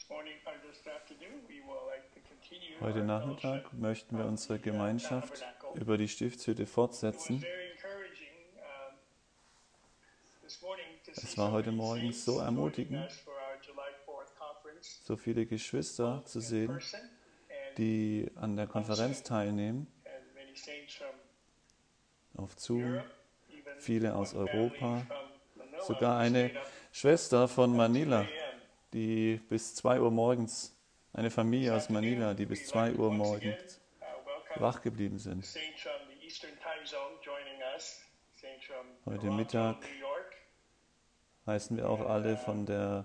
Heute Nachmittag möchten wir unsere Gemeinschaft über die Stiftshütte fortsetzen. Es war heute Morgen so ermutigend, so viele Geschwister zu sehen, die an der Konferenz teilnehmen, auf Zoom, viele aus Europa, sogar eine Schwester von Manila, die bis 2 Uhr morgens, eine Familie aus Manila, die bis 2 Uhr morgens wach geblieben sind. Heute Mittag heißen wir auch alle von der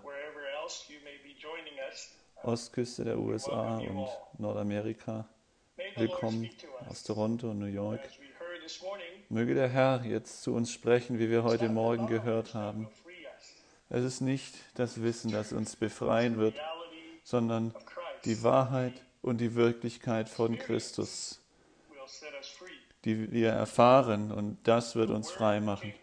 Ostküste der USA und Nordamerika willkommen, aus Toronto und New York. Möge der Herr jetzt zu uns sprechen, wie wir heute Morgen gehört haben. Es ist nicht das Wissen, das uns befreien wird, sondern die Wahrheit und die Wirklichkeit von Christus, die wir erfahren, und das wird uns frei machen.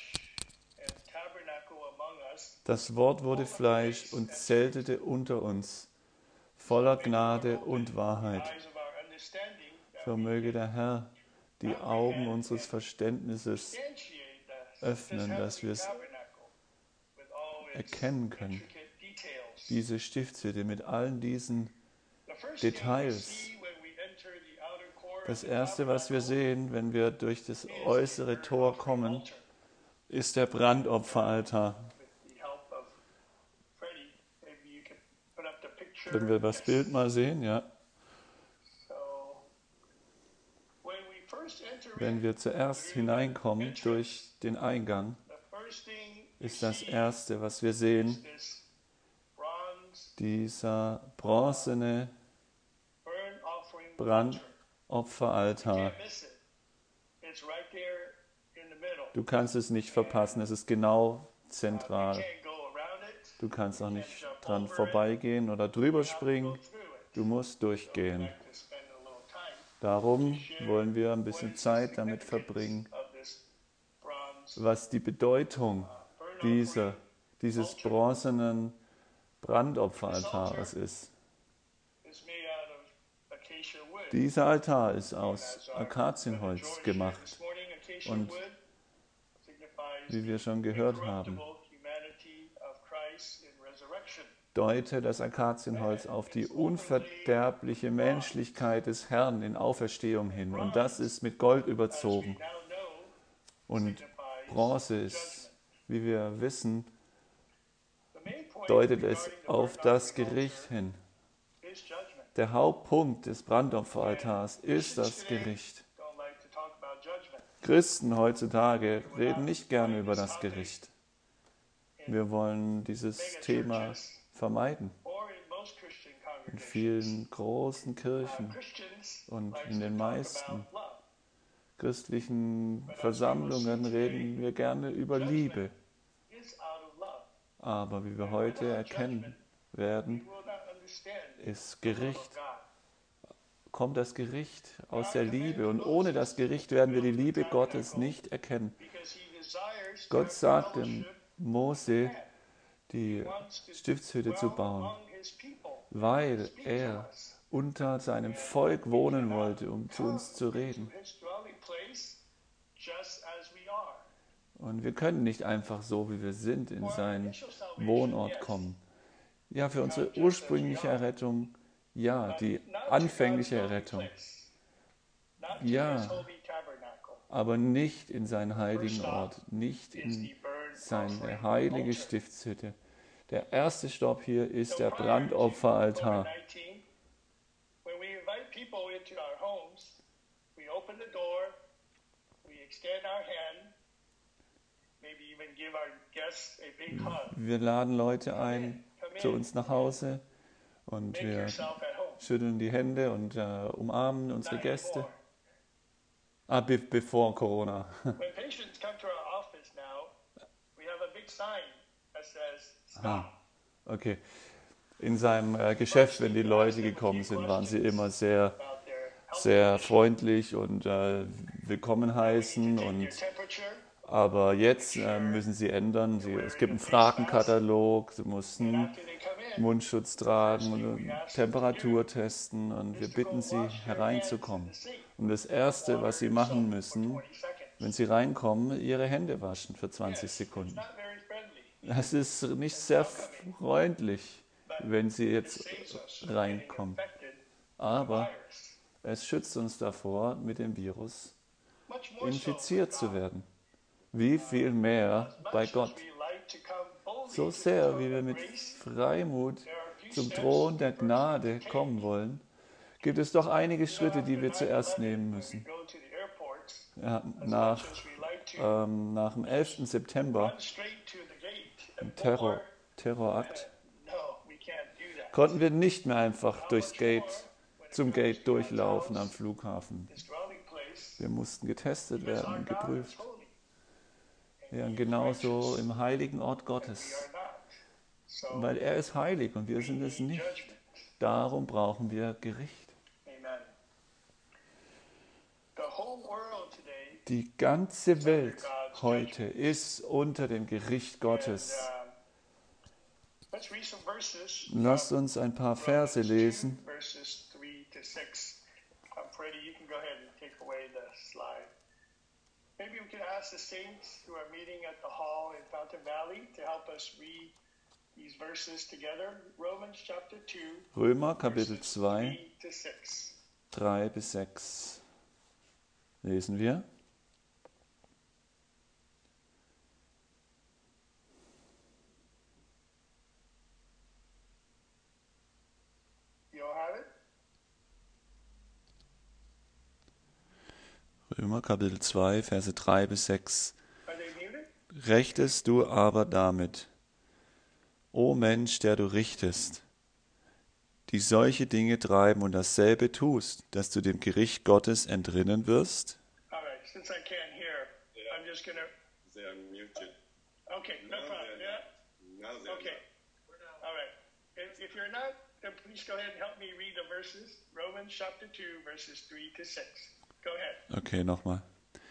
Das Wort wurde Fleisch und zeltete unter uns, voller Gnade und Wahrheit. So möge der Herr die Augen unseres Verständnisses öffnen, dass wir es erkennen können. Diese Stiftshütte mit allen diesen Details. Das Erste, was wir sehen, wenn wir durch das äußere Tor kommen, ist der Brandopferaltar. Wenn wir das Bild mal sehen, ja. Wenn wir zuerst hineinkommen durch den Eingang, ist das Erste, was wir sehen, dieser bronzene Brandopferaltar. Du kannst es nicht verpassen, es ist genau zentral. Du kannst auch nicht dran vorbeigehen oder drüber springen, du musst durchgehen. Darum wollen wir ein bisschen Zeit damit verbringen, was die Bedeutung dieses bronzenen Brandopferaltares ist. Dieser Altar ist aus Akazienholz gemacht und wie wir schon gehört haben, deutet das Akazienholz auf die unverderbliche Menschlichkeit des Herrn in Auferstehung hin. Und das ist mit Gold überzogen. Und Bronze ist, wie wir wissen, deutet es auf das Gericht hin. Der Hauptpunkt des Brandopferaltars ist das Gericht. Christen heutzutage reden nicht gerne über das Gericht. Wir wollen dieses Thema vermeiden. In vielen großen Kirchen und in den meisten christlichen Versammlungen reden wir gerne über Liebe. Aber wie wir heute erkennen werden, kommt das Gericht aus der Liebe. Und ohne das Gericht werden wir die Liebe Gottes nicht erkennen. Gott sagte Mose, die Stiftshütte zu bauen, weil er unter seinem Volk wohnen wollte, um zu uns zu reden. Und wir können nicht einfach so, wie wir sind, in seinen Wohnort kommen. Ja, für unsere ursprüngliche Errettung, ja, die anfängliche Errettung, ja, aber nicht in seinen heiligen Ort, nicht in seine heilige Stiftshütte. Der erste Stopp hier ist der Brandopferaltar. Wir laden Leute ein zu uns nach Hause und wir schütteln die Hände und umarmen unsere Gäste. Bevor Corona. Okay. In seinem Geschäft, wenn die Leute gekommen sind, waren sie immer sehr, sehr freundlich und willkommen heißen. Aber jetzt müssen sie ändern. Es gibt einen Fragenkatalog. Sie mussten Mundschutz tragen und Temperatur testen und wir bitten sie, hereinzukommen. Und das Erste, was sie machen müssen, wenn sie reinkommen, ihre Hände waschen für 20 Sekunden. Das ist nicht sehr freundlich, wenn sie jetzt reinkommen. Aber es schützt uns davor, mit dem Virus infiziert zu werden. Wie viel mehr bei Gott. So sehr, wie wir mit Freimut zum Thron der Gnade kommen wollen, gibt es doch einige Schritte, die wir zuerst nehmen müssen. Ja, nach dem 11. September, dem Terrorakt, konnten wir nicht mehr einfach zum Gate durchlaufen am Flughafen. Wir mussten getestet werden und geprüft. Ja, genauso im heiligen Ort Gottes. Weil er ist heilig und wir sind es nicht. Darum brauchen wir Gericht. Die ganze Welt heute ist unter dem Gericht Gottes. Lasst uns ein paar Verse lesen. Maybe we could ask the saints who are meeting at the hall in Fountain Valley to help us read these verses together. Romans chapter 2. Römer Kapitel 2, 3 bis 6. Lesen wir. You all have it? Römer Kapitel 2, Verse 3 bis 6. Are they muted? Rechtest du aber damit, o Mensch, der du richtest, die solche Dinge treiben und dasselbe tust, dass du dem Gericht Gottes entrinnen wirst? All right, since I can't hear, I'm just going to... They are muted. Okay, no Now problem. they're Yeah? not. Now they're Okay. All right. If you're not, then please go ahead and help me read the verses. Romans chapter 2, verses 3 to 6. Go ahead. Okay, nochmal.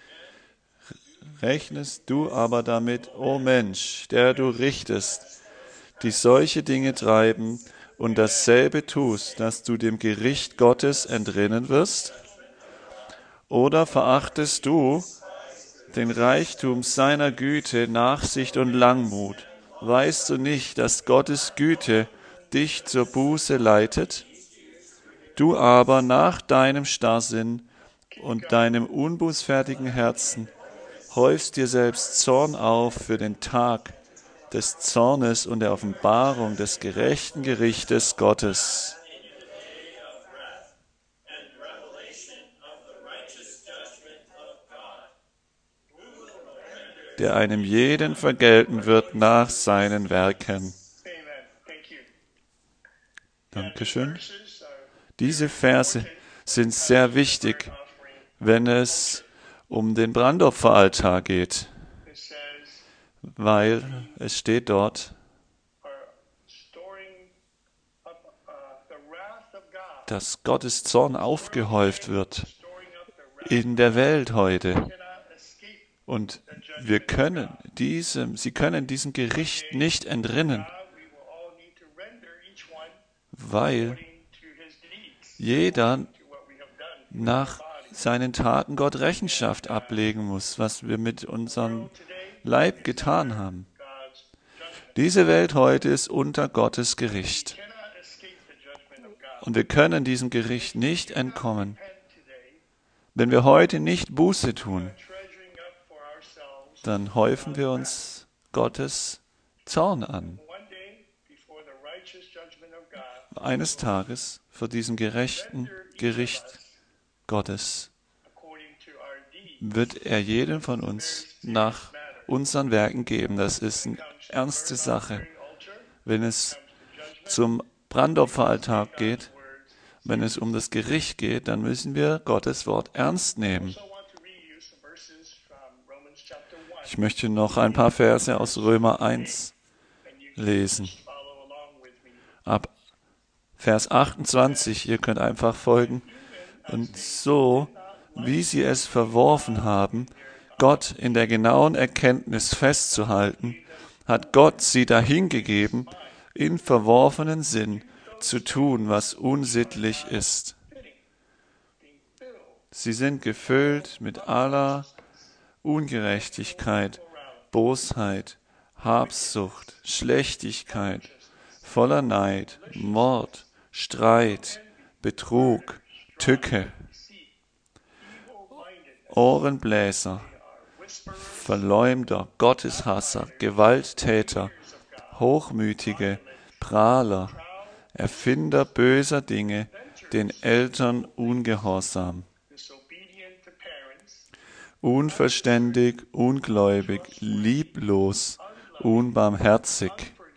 Rechnest du aber damit, o Mensch, der du richtest, die solche Dinge treiben und dasselbe tust, dass du dem Gericht Gottes entrinnen wirst? Oder verachtest du den Reichtum seiner Güte, Nachsicht und Langmut? Weißt du nicht, dass Gottes Güte dich zur Buße leitet? Du aber nach deinem Starrsinn und deinem unbußfertigen Herzen häufst dir selbst Zorn auf für den Tag des Zornes und der Offenbarung des gerechten Gerichtes Gottes, der einem jeden vergelten wird nach seinen Werken. Amen. Thank you. Dankeschön. Verses are Diese Verse sind sehr wichtig, wenn es um den Brandopferaltar geht, it says, weil es steht dort, are storing up the wrath of God, dass Gottes Zorn aufgehäuft wird storing up the wrath. in der Welt heute. Cannot escape. Und sie können diesem Gericht nicht entrinnen, We will all need to render each one weil according to his deeds, jeder to what we have done. nach seinen Taten Gott Rechenschaft ablegen muss, was wir mit unserem Leib getan haben. God's judgment. Diese Welt heute ist unter Gottes Gericht. Cannot escape the judgment of God. Und wir können diesem Gericht nicht entkommen. Repent today, Wenn wir heute nicht Buße tun, treasuring up for ourselves dann häufen wir uns Gottes Zorn an. one day before the righteous judgment of God, Eines Tages vor diesem gerechten Gericht Gottes according to our deeds. wird er jedem von uns nach unseren Werken geben. Das ist eine ernste Sache. Wenn es zum Brandopferaltar geht, wenn es um das Gericht geht, dann müssen wir Gottes Wort ernst nehmen. I want to read you some verses from Romans chapter 1, Ich möchte noch ein paar Verse aus Römer 1 and you lesen. follow along with me. Ab Vers 28, ihr könnt einfach folgen. Und so, wie sie es verworfen haben, Gott in der genauen Erkenntnis festzuhalten, hat Gott sie dahingegeben, in verworfenen Sinn zu tun, was unsittlich ist. Sie sind gefüllt mit aller Ungerechtigkeit, Bosheit, Habsucht, Schlechtigkeit, voller Neid, Mord, Streit, Betrug, Tücke, Ohrenbläser, Verleumder, Gotteshasser, Gewalttäter, Hochmütige, Prahler, Erfinder böser Dinge, den Eltern ungehorsam, unverständig, ungläubig, lieblos, unbarmherzig,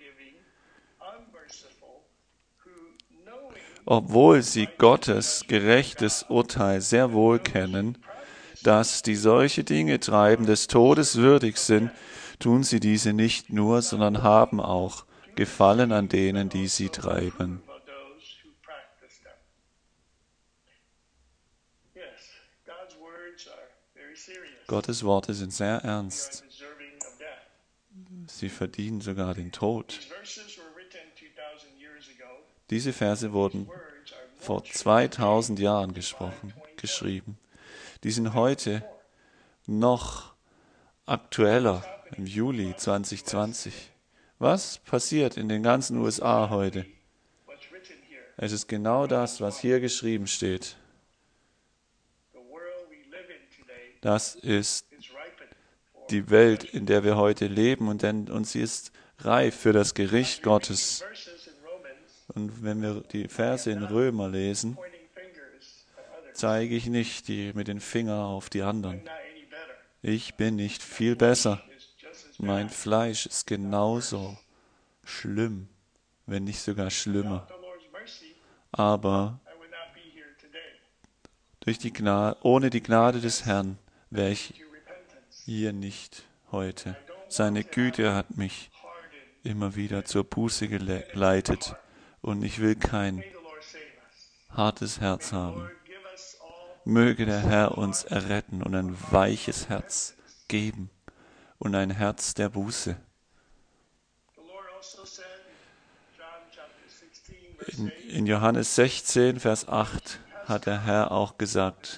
obwohl sie Gottes gerechtes Urteil sehr wohl kennen, dass die solche Dinge treiben, des Todes würdig sind, tun sie diese nicht nur, sondern haben auch Gefallen an denen, die sie treiben. Gottes Worte sind sehr ernst. Sie verdienen sogar den Tod. Diese Verse wurden vor 2000 Jahren geschrieben. Die sind heute noch aktueller im Juli 2020. Was passiert in den ganzen USA heute? Es ist genau das, was hier geschrieben steht. Das ist die Welt, in der wir heute leben, und sie ist reif für das Gericht Gottes. Und wenn wir die Verse in Römer lesen, zeige ich nicht mit den Fingern auf die anderen. Ich bin nicht viel besser. Mein Fleisch ist genauso schlimm, wenn nicht sogar schlimmer. Aber ohne die Gnade des Herrn wäre ich hier nicht heute. Seine Güte hat mich immer wieder zur Buße geleitet und ich will kein hartes Herz haben. Möge der Herr uns erretten und ein weiches Herz geben und ein Herz der Buße. In Johannes 16, Vers 8 hat der Herr auch gesagt,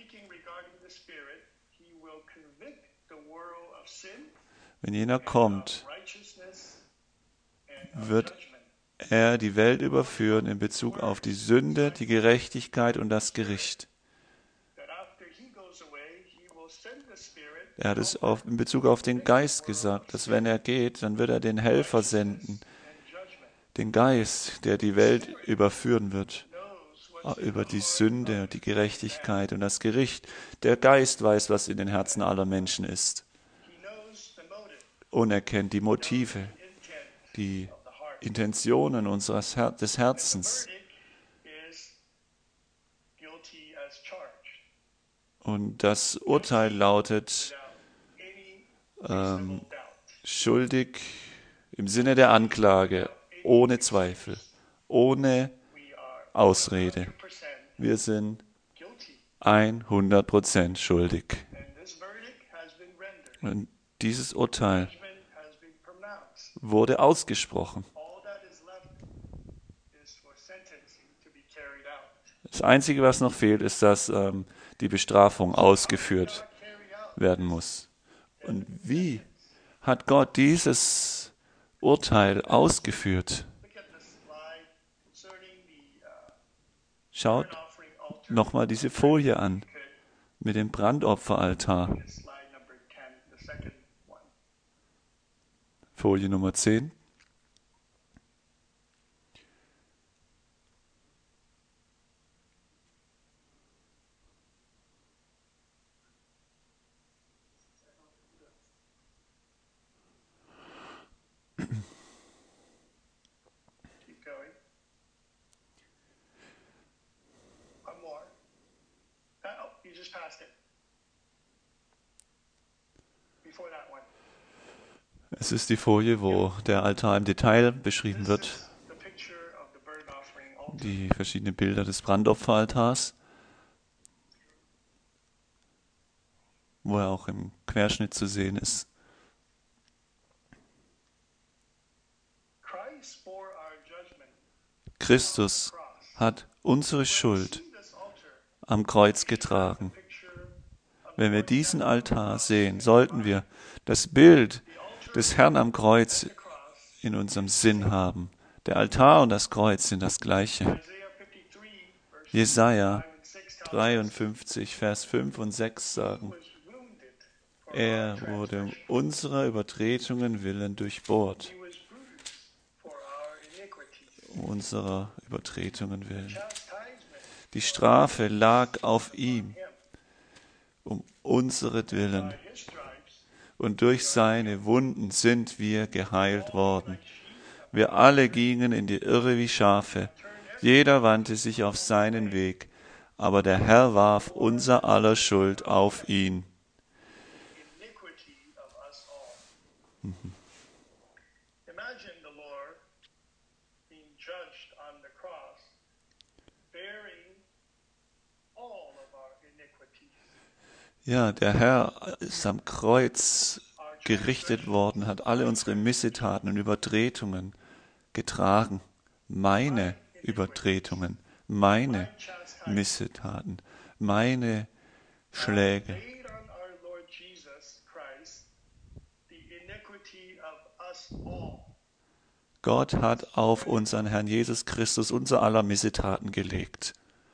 wenn jener kommt, wird er die Welt überführen in Bezug auf die Sünde, die Gerechtigkeit und das Gericht. Er hat es in Bezug auf den Geist gesagt, dass wenn er geht, dann wird er den Helfer senden, den Geist, der die Welt überführen wird, über die Sünde, die Gerechtigkeit und das Gericht. Der Geist weiß, was in den Herzen aller Menschen ist. Und er kennt die Motive, die Intentionen des Herzens. Und das Urteil lautet schuldig im Sinne der Anklage, ohne Zweifel, ohne Ausrede. Wir sind 100% schuldig. Und dieses Urteil wurde ausgesprochen. Das Einzige, was noch fehlt, ist, dass die Bestrafung ausgeführt werden muss. Und wie hat Gott dieses Urteil ausgeführt? Schaut nochmal diese Folie an mit dem Brandopferaltar. Folie Nummer 10. Es ist die Folie, wo der Altar im Detail beschrieben wird, die verschiedenen Bilder des Brandopferaltars, wo er auch im Querschnitt zu sehen ist. Christus hat unsere Schuld am Kreuz getragen. Wenn wir diesen Altar sehen, sollten wir das Bild des Herrn am Kreuz in unserem Sinn haben. Der Altar und das Kreuz sind das Gleiche. Jesaja 53, Vers 5 und 6 sagen, er wurde um unserer Übertretungen willen durchbohrt. Um unserer Übertretungen willen. Die Strafe lag auf ihm, um unseretwillen. Und durch seine Wunden sind wir geheilt worden. Wir alle gingen in die Irre wie Schafe. Jeder wandte sich auf seinen Weg. Aber der Herr warf unser aller Schuld auf ihn. Ja, der Herr ist am Kreuz gerichtet worden, hat alle unsere Missetaten und Übertretungen getragen. Meine Übertretungen, meine Missetaten, meine Schläge. Gott hat auf unseren Herrn Jesus Christus unser aller Missetaten gelegt.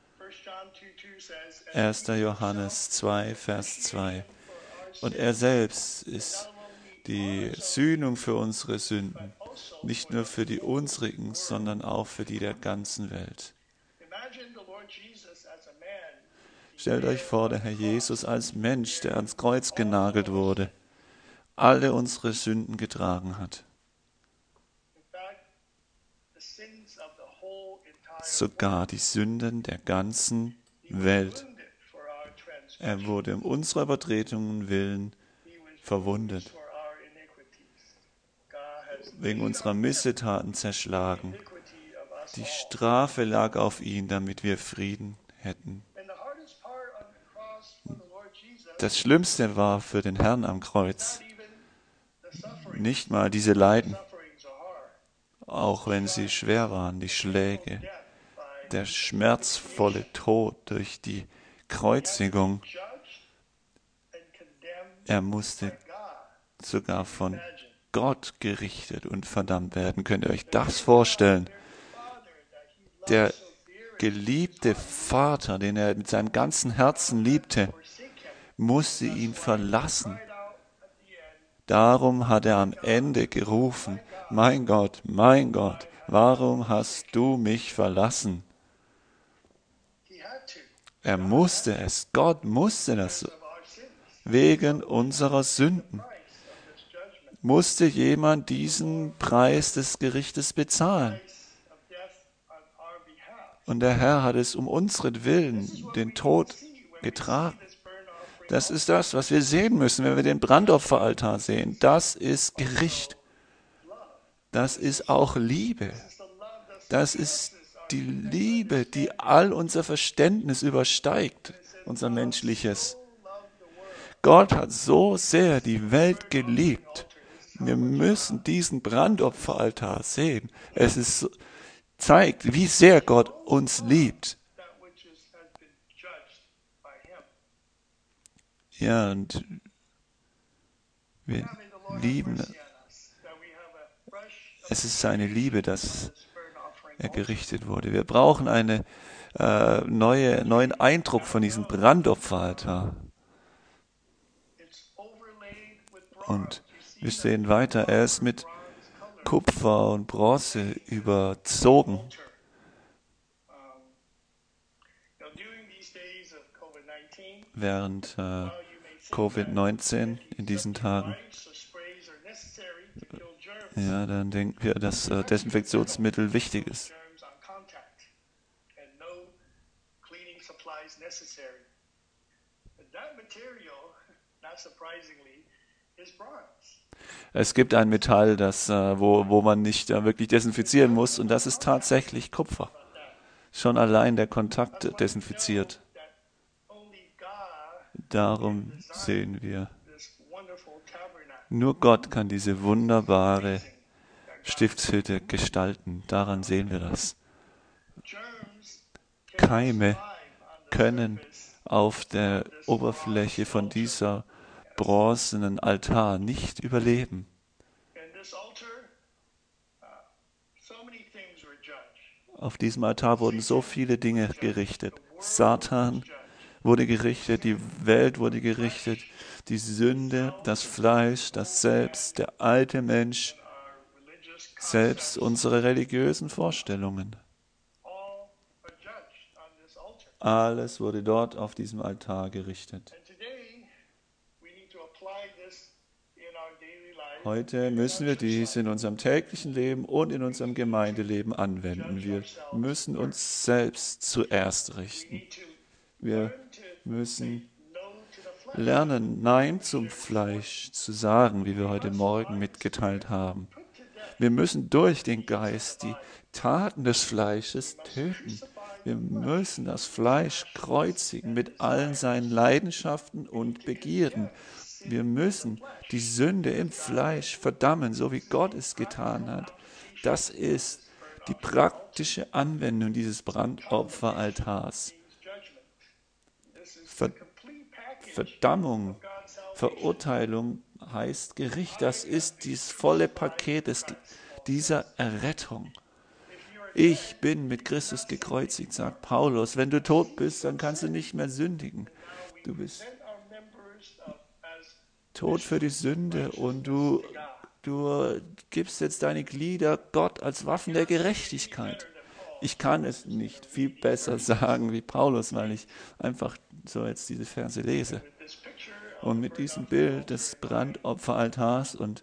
1. Johannes 2, Vers 2. Und er selbst ist die Sühnung für unsere Sünden, nicht nur für die unsrigen, sondern auch für die der ganzen Welt. Stellt euch vor, der Herr Jesus als Mensch, der ans Kreuz genagelt wurde, alle unsere Sünden getragen hat. Sogar die Sünden der ganzen Welt. Er wurde um unserer Übertretungen willen verwundet, wegen unserer Missetaten zerschlagen. Die Strafe lag auf ihn, damit wir Frieden hätten. Das Schlimmste war für den Herrn am Kreuz nicht mal diese Leiden, auch wenn sie schwer waren, die Schläge, der schmerzvolle Tod durch die Kreuzigung. Er musste sogar von Gott gerichtet und verdammt werden. Könnt ihr euch das vorstellen? Der geliebte Vater, den er mit seinem ganzen Herzen liebte, musste ihn verlassen. Darum hat er am Ende gerufen, mein Gott, warum hast du mich verlassen? Er musste es, Gott musste das, wegen unserer Sünden. Musste jemand diesen Preis des Gerichtes bezahlen. Und der Herr hat es um unseren den Tod getragen. Das ist das, was wir sehen müssen, wenn wir den Brandopferaltar sehen. Das ist Gericht. Das ist auch Liebe. Das ist die Liebe, die all unser Verständnis übersteigt, unser menschliches. Gott hat so sehr die Welt geliebt. Wir müssen diesen Brandopferaltar sehen. Zeigt, wie sehr Gott uns liebt. Ja, und wir lieben. Es ist seine Liebe, dass er gerichtet wurde. Wir brauchen einen neuen Eindruck von diesem Brandopferaltar. Und wir sehen weiter, er ist mit Kupfer und Bronze überzogen. Während Covid-19 in diesen Tagen. Ja, dann denken wir, dass Desinfektionsmittel wichtig ist. Es gibt ein Metall, wo man nicht wirklich desinfizieren muss, und das ist tatsächlich Kupfer. Schon allein der Kontakt desinfiziert. Darum sehen wir, nur Gott kann diese wunderbare Stiftshütte gestalten. Daran sehen wir das. Keime können auf der Oberfläche von dieser bronzenen Altar nicht überleben. Auf diesem Altar wurden so viele Dinge gerichtet. Satan wurde gerichtet, die Welt wurde gerichtet, die Sünde, das Fleisch, das Selbst, der alte Mensch, selbst unsere religiösen Vorstellungen. Alles wurde dort auf diesem Altar gerichtet. Heute müssen wir dies in unserem täglichen Leben und in unserem Gemeindeleben anwenden. Wir müssen uns selbst zuerst richten. Wir müssen lernen, Nein zum Fleisch zu sagen, wie wir heute Morgen mitgeteilt haben. Wir müssen durch den Geist die Taten des Fleisches töten. Wir müssen das Fleisch kreuzigen mit allen seinen Leidenschaften und Begierden. Wir müssen die Sünde im Fleisch verdammen, so wie Gott es getan hat. Das ist die praktische Anwendung dieses Brandopferaltars. Verdammung, Verurteilung heißt Gericht. Das ist dieses volle Paket dieser Errettung. Ich bin mit Christus gekreuzigt, sagt Paulus. Wenn du tot bist, dann kannst du nicht mehr sündigen. Du bist tot für die Sünde und du gibst jetzt deine Glieder Gott als Waffen der Gerechtigkeit. Ich kann es nicht viel besser sagen wie Paulus, weil ich einfach so jetzt diese Verse lese. Und mit diesem Bild des Brandopferaltars und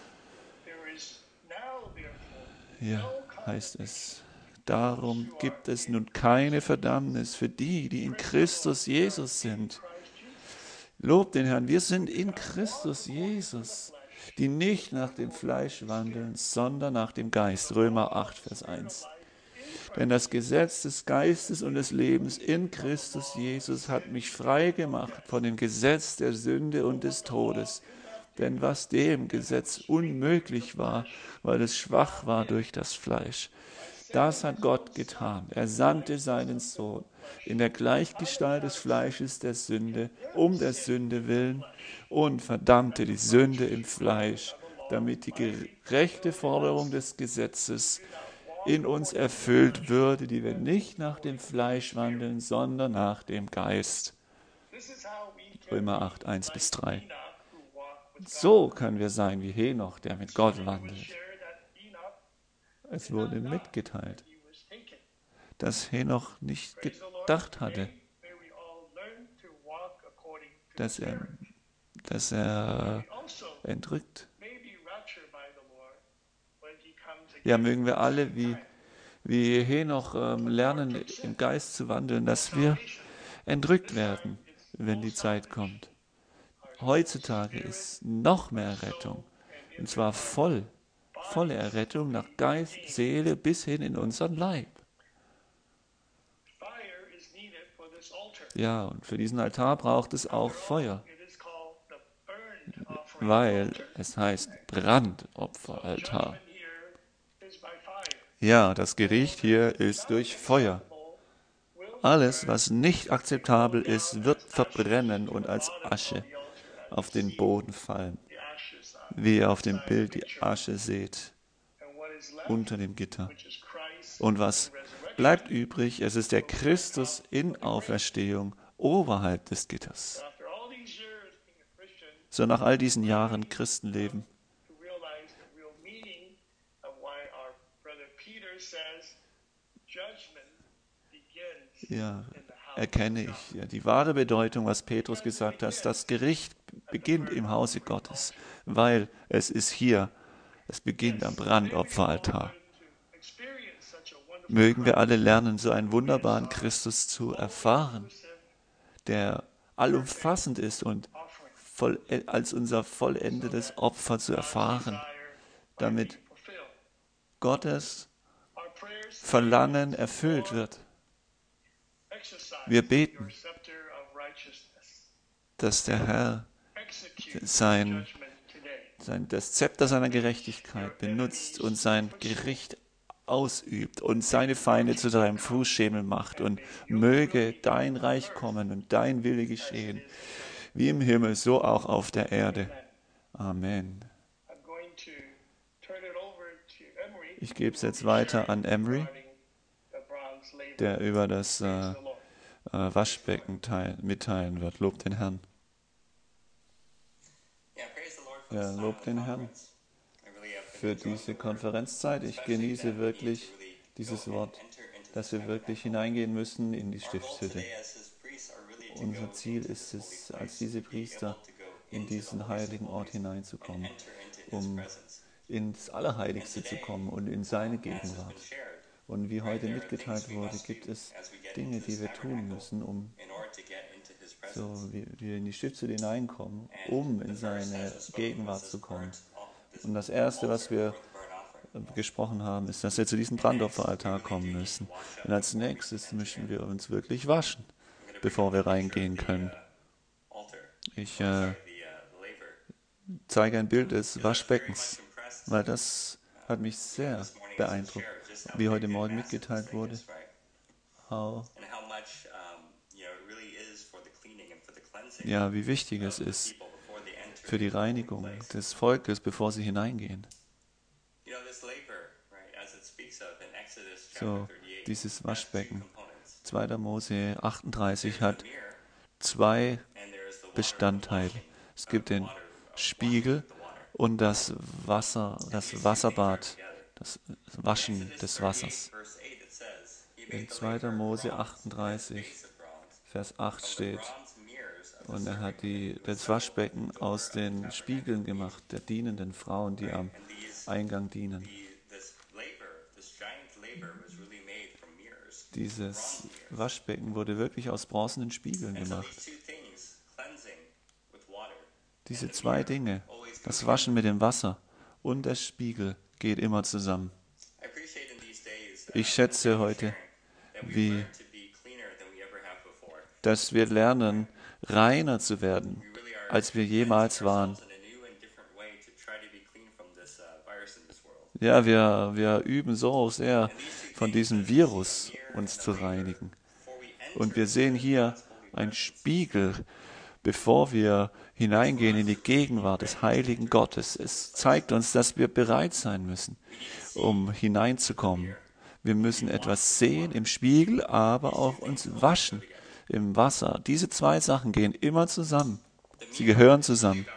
hier heißt es, darum gibt es nun keine Verdammnis für die, die in Christus Jesus sind. Lobt den Herrn, wir sind in Christus Jesus, die nicht nach dem Fleisch wandeln, sondern nach dem Geist. Römer 8, Vers 1. Denn das Gesetz des Geistes und des Lebens in Christus Jesus hat mich frei gemacht von dem Gesetz der Sünde und des Todes. Denn was dem Gesetz unmöglich war, weil es schwach war durch das Fleisch, das hat Gott getan. Er sandte seinen Sohn in der Gleichgestalt des Fleisches der Sünde, um der Sünde willen, und verdammte die Sünde im Fleisch, damit die gerechte Forderung des Gesetzes in uns erfüllt würde, die wir nicht nach dem Fleisch wandeln, sondern nach dem Geist. Römer 8, 1-3. So können wir sein wie Henoch, der mit Gott wandelt. Es wurde mitgeteilt, dass Henoch nicht gedacht hatte, dass er entrückt. Ja, mögen wir alle wie Henoch lernen, im Geist zu wandeln, dass wir entrückt werden, wenn die Zeit kommt. Heutzutage ist noch mehr Errettung, und zwar volle Errettung nach Geist, Seele bis hin in unseren Leib. Ja, und für diesen Altar braucht es auch Feuer, weil es heißt Brandopferaltar. Ja, das Gericht hier ist durch Feuer. Alles, was nicht akzeptabel ist, wird verbrennen und als Asche auf den Boden fallen, wie ihr auf dem Bild die Asche seht, unter dem Gitter. Und was bleibt übrig? Es ist der Christus in Auferstehung oberhalb des Gitters. So nach all diesen Jahren Christenleben erkenne ich die wahre Bedeutung, was Petrus gesagt hat. Das Gericht beginnt im Hause Gottes, weil es ist hier, es beginnt am Brandopferaltar. Mögen wir alle lernen, so einen wunderbaren Christus zu erfahren, der allumfassend ist und als unser vollendetes Opfer zu erfahren, damit Gottes Verlangen erfüllt wird. Wir beten, dass der Herr das Zepter seiner Gerechtigkeit benutzt und sein Gericht ausübt und seine Feinde zu deinem Fußschemel macht. Und möge dein Reich kommen und dein Wille geschehen, wie im Himmel, so auch auf der Erde. Amen. Ich gebe es jetzt weiter an Emery, der über das Waschbecken mitteilen wird. Lob den Herrn. Ja, lob den Herrn für diese Konferenzzeit. Ich genieße wirklich dieses Wort, dass wir wirklich hineingehen müssen in die Stiftshütte. Unser Ziel ist es, als diese Priester in diesen heiligen Ort hineinzukommen, um ins Allerheiligste zu kommen und in seine Gegenwart. Und wie heute mitgeteilt wurde, gibt es Dinge, die wir tun müssen, um so wie wir in die Stiftshütte hineinkommen, um in seine Gegenwart zu kommen. Und das Erste, was wir gesprochen haben, ist, dass wir zu diesem Brandopferaltar kommen müssen. Und als nächstes müssen wir uns wirklich waschen, bevor wir reingehen können. Ich zeige ein Bild des Waschbeckens, weil das hat mich sehr beeindruckt, wie heute Morgen mitgeteilt wurde. Ja, wie wichtig es ist für die Reinigung des Volkes, bevor sie hineingehen. So, dieses Waschbecken, 2. Mose 38, hat 2 Bestandteile. Es gibt den Spiegel und das Wasserbad, das Waschen des Wassers. In 2. Mose 38, Vers 8 steht, und er hat das Waschbecken aus den Spiegeln gemacht, der dienenden Frauen, die am Eingang dienen. Dieses Waschbecken wurde wirklich aus bronzenen Spiegeln gemacht. Diese 2 Dinge, das Waschen mit dem Wasser und der Spiegel, geht immer zusammen. Ich schätze heute, dass wir lernen, reiner zu werden, als wir jemals waren. Ja, wir üben so sehr, von diesem Virus uns zu reinigen. Und wir sehen hier einen Spiegel, bevor wir hineingehen in die Gegenwart des heiligen Gottes. Es zeigt uns, dass wir bereit sein müssen, um hineinzukommen. Wir müssen etwas sehen im Spiegel, aber auch uns waschen im Wasser. Diese 2 Sachen gehen immer zusammen. Sie gehören zusammen.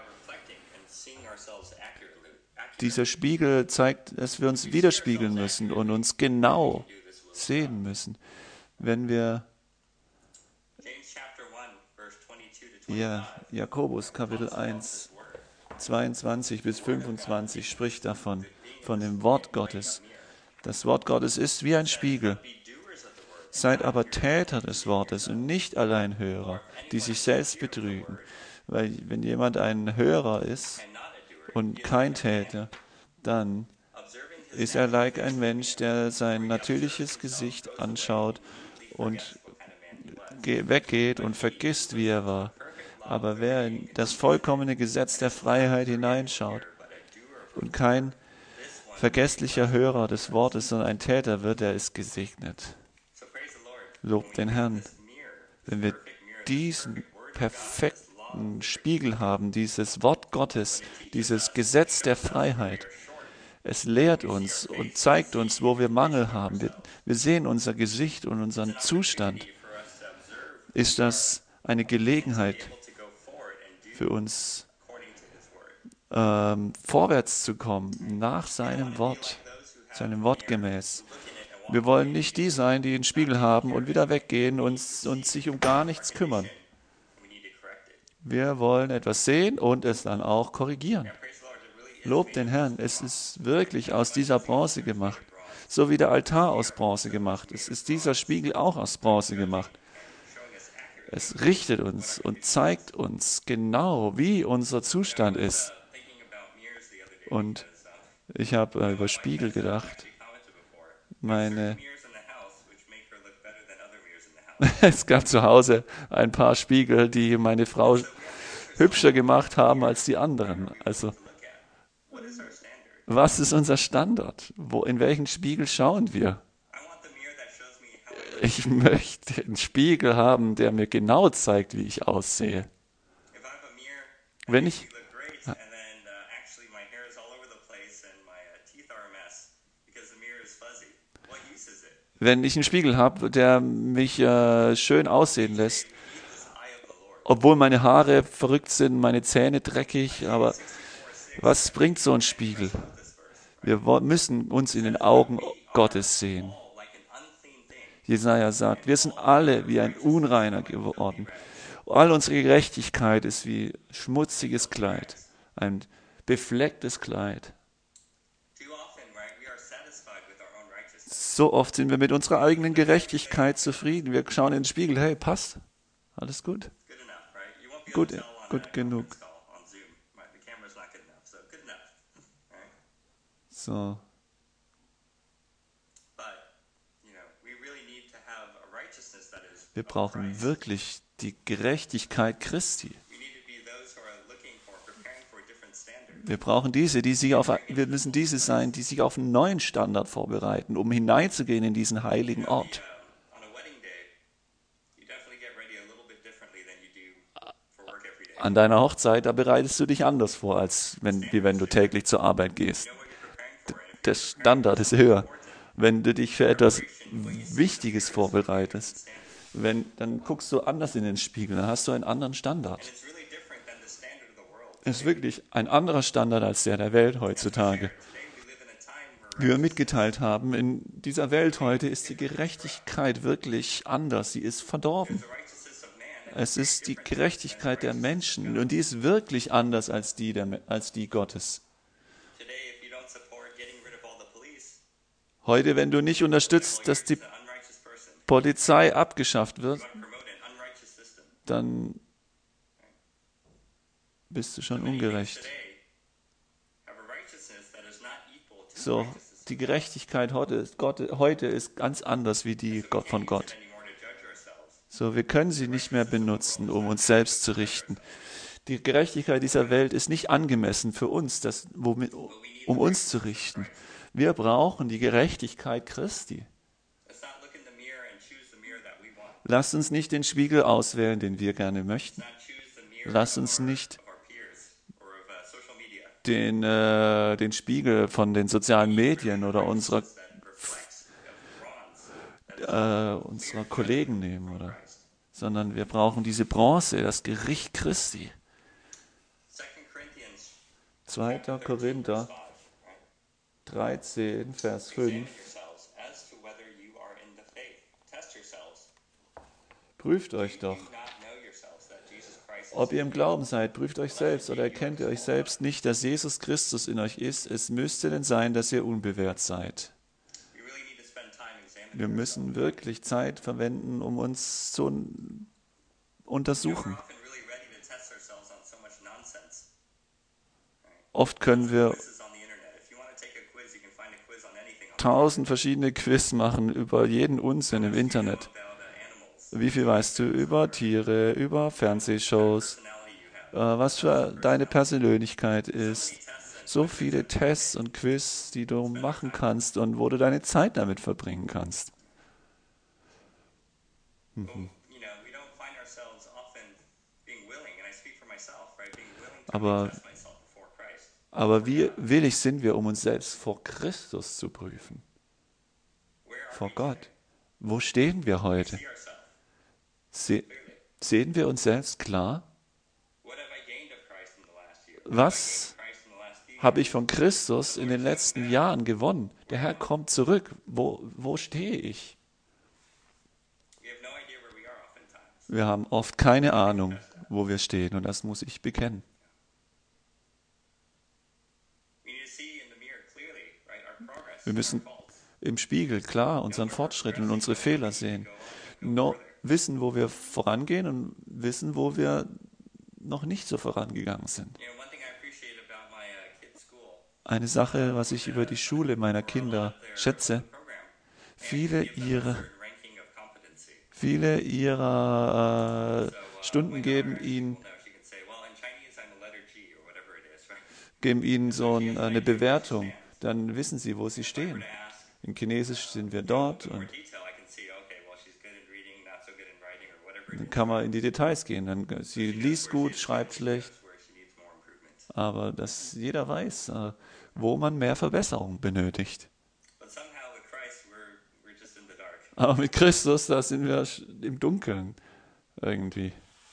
Dieser Spiegel zeigt, dass wir uns widerspiegeln müssen und uns genau sehen müssen. Wenn wir Jakobus Kapitel 1, 22 bis 25 spricht davon, von dem Wort Gottes. Das Wort Gottes ist wie ein Spiegel. Seid aber Täter des Wortes und nicht allein Hörer, die sich selbst betrügen. Weil wenn jemand ein Hörer ist und kein Täter, dann ist er like ein Mensch, der sein natürliches Gesicht anschaut und weggeht und vergisst, wie er war. Aber wer in das vollkommene Gesetz der Freiheit hineinschaut und kein vergesslicher Hörer des Wortes, sondern ein Täter wird, der ist gesegnet. Lobt den Herrn. Wenn wir diesen perfekten Spiegel haben, dieses Wort Gottes, dieses Gesetz der Freiheit, es lehrt uns und zeigt uns, wo wir Mangel haben. Wir sehen unser Gesicht und unseren Zustand. Ist das eine Gelegenheit für uns, vorwärts zu kommen, nach seinem Wort gemäß. Wir wollen nicht die sein, die einen Spiegel haben und wieder weggehen und sich um gar nichts kümmern. Wir wollen etwas sehen und es dann auch korrigieren. Lobt den Herrn, es ist wirklich aus dieser Bronze gemacht, so wie der Altar aus Bronze gemacht ist. Es ist dieser Spiegel auch aus Bronze gemacht. Es richtet uns und zeigt uns genau, wie unser Zustand ist. Und ich habe über Spiegel gedacht. Es gab zu Hause ein paar Spiegel, die meine Frau hübscher gemacht haben als die anderen. Also, Was ist unser Standard? In welchen Spiegel schauen wir? Ich möchte einen Spiegel haben, der mir genau zeigt, wie ich aussehe. Wenn ich, wenn ich einen Spiegel habe, der mich schön aussehen lässt, obwohl meine Haare verrückt sind, meine Zähne dreckig, aber was bringt so ein Spiegel? Wir müssen uns in den Augen Gottes sehen. Jesaja sagt, wir sind alle wie ein Unreiner geworden. All unsere Gerechtigkeit ist wie schmutziges Kleid, ein beflecktes Kleid. So oft sind wir mit unserer eigenen Gerechtigkeit zufrieden. Wir schauen in den Spiegel, hey, passt, alles gut. Gut genug. So. Wir brauchen wirklich die Gerechtigkeit Christi. Wir müssen diese sein, die sich auf einen neuen Standard vorbereiten, um hineinzugehen in diesen heiligen Ort. An deiner Hochzeit, da bereitest du dich anders vor, als wenn du täglich zur Arbeit gehst. Der Standard ist höher. Wenn du dich für etwas Wichtiges vorbereitest, dann guckst du anders in den Spiegel, dann hast du einen anderen Standard. Es ist wirklich ein anderer Standard als der Welt heutzutage. Wie wir mitgeteilt haben, in dieser Welt heute ist die Gerechtigkeit wirklich anders, sie ist verdorben. Es ist die Gerechtigkeit der Menschen und die ist wirklich anders als die Gottes. Heute, wenn du nicht unterstützt, dass die Polizei abgeschafft wird, dann bist du schon ungerecht. So, die Gerechtigkeit heute ist ganz anders wie die von Gott. So, wir können sie nicht mehr benutzen, um uns selbst zu richten. Die Gerechtigkeit dieser Welt ist nicht angemessen für uns, um uns zu richten. Wir brauchen die Gerechtigkeit Christi. Lasst uns nicht den Spiegel auswählen, den wir gerne möchten. Lasst uns nicht den Spiegel von den sozialen Medien oder unserer Kollegen nehmen, sondern wir brauchen diese Bronze, das Gericht Christi. 2. Korinther 13, Vers 5. Prüft euch doch, ob ihr im Glauben seid, prüft euch selbst oder erkennt ihr euch selbst nicht, dass Jesus Christus in euch ist. Es müsste denn sein, dass ihr unbewehrt seid. Wir müssen wirklich Zeit verwenden, um uns zu untersuchen. Oft können wir 1000 verschiedene Quiz machen über jeden Unsinn im Internet. Wie viel weißt du über Tiere, über Fernsehshows, was für deine Persönlichkeit ist? So viele Tests und Quiz, die du machen kannst und wo du deine Zeit damit verbringen kannst. Aber wie willig sind wir, um uns selbst vor Christus zu prüfen? Vor Gott. Wo stehen wir heute? Sehen wir uns selbst klar? Was habe ich von Christus in den letzten Jahren gewonnen? Der Herr kommt zurück. Wo stehe ich? Wir haben oft keine Ahnung, wo wir stehen, und das muss ich bekennen. Wir müssen im Spiegel klar unseren Fortschritt und unsere Fehler sehen. Wissen, wo wir vorangehen und wissen, wo wir noch nicht so vorangegangen sind. Eine Sache, was ich über die Schule meiner Kinder schätze, viele ihrer Stunden geben ihnen so eine Bewertung. dann wissen sie, wo sie stehen. In Chinesisch sind wir dort und dann kann man in die Details gehen. Sie liest gut, schreibt schlecht, aber dass jeder weiß, wo man mehr Verbesserung benötigt. Aber mit Christus, da sind wir im Dunkeln irgendwie.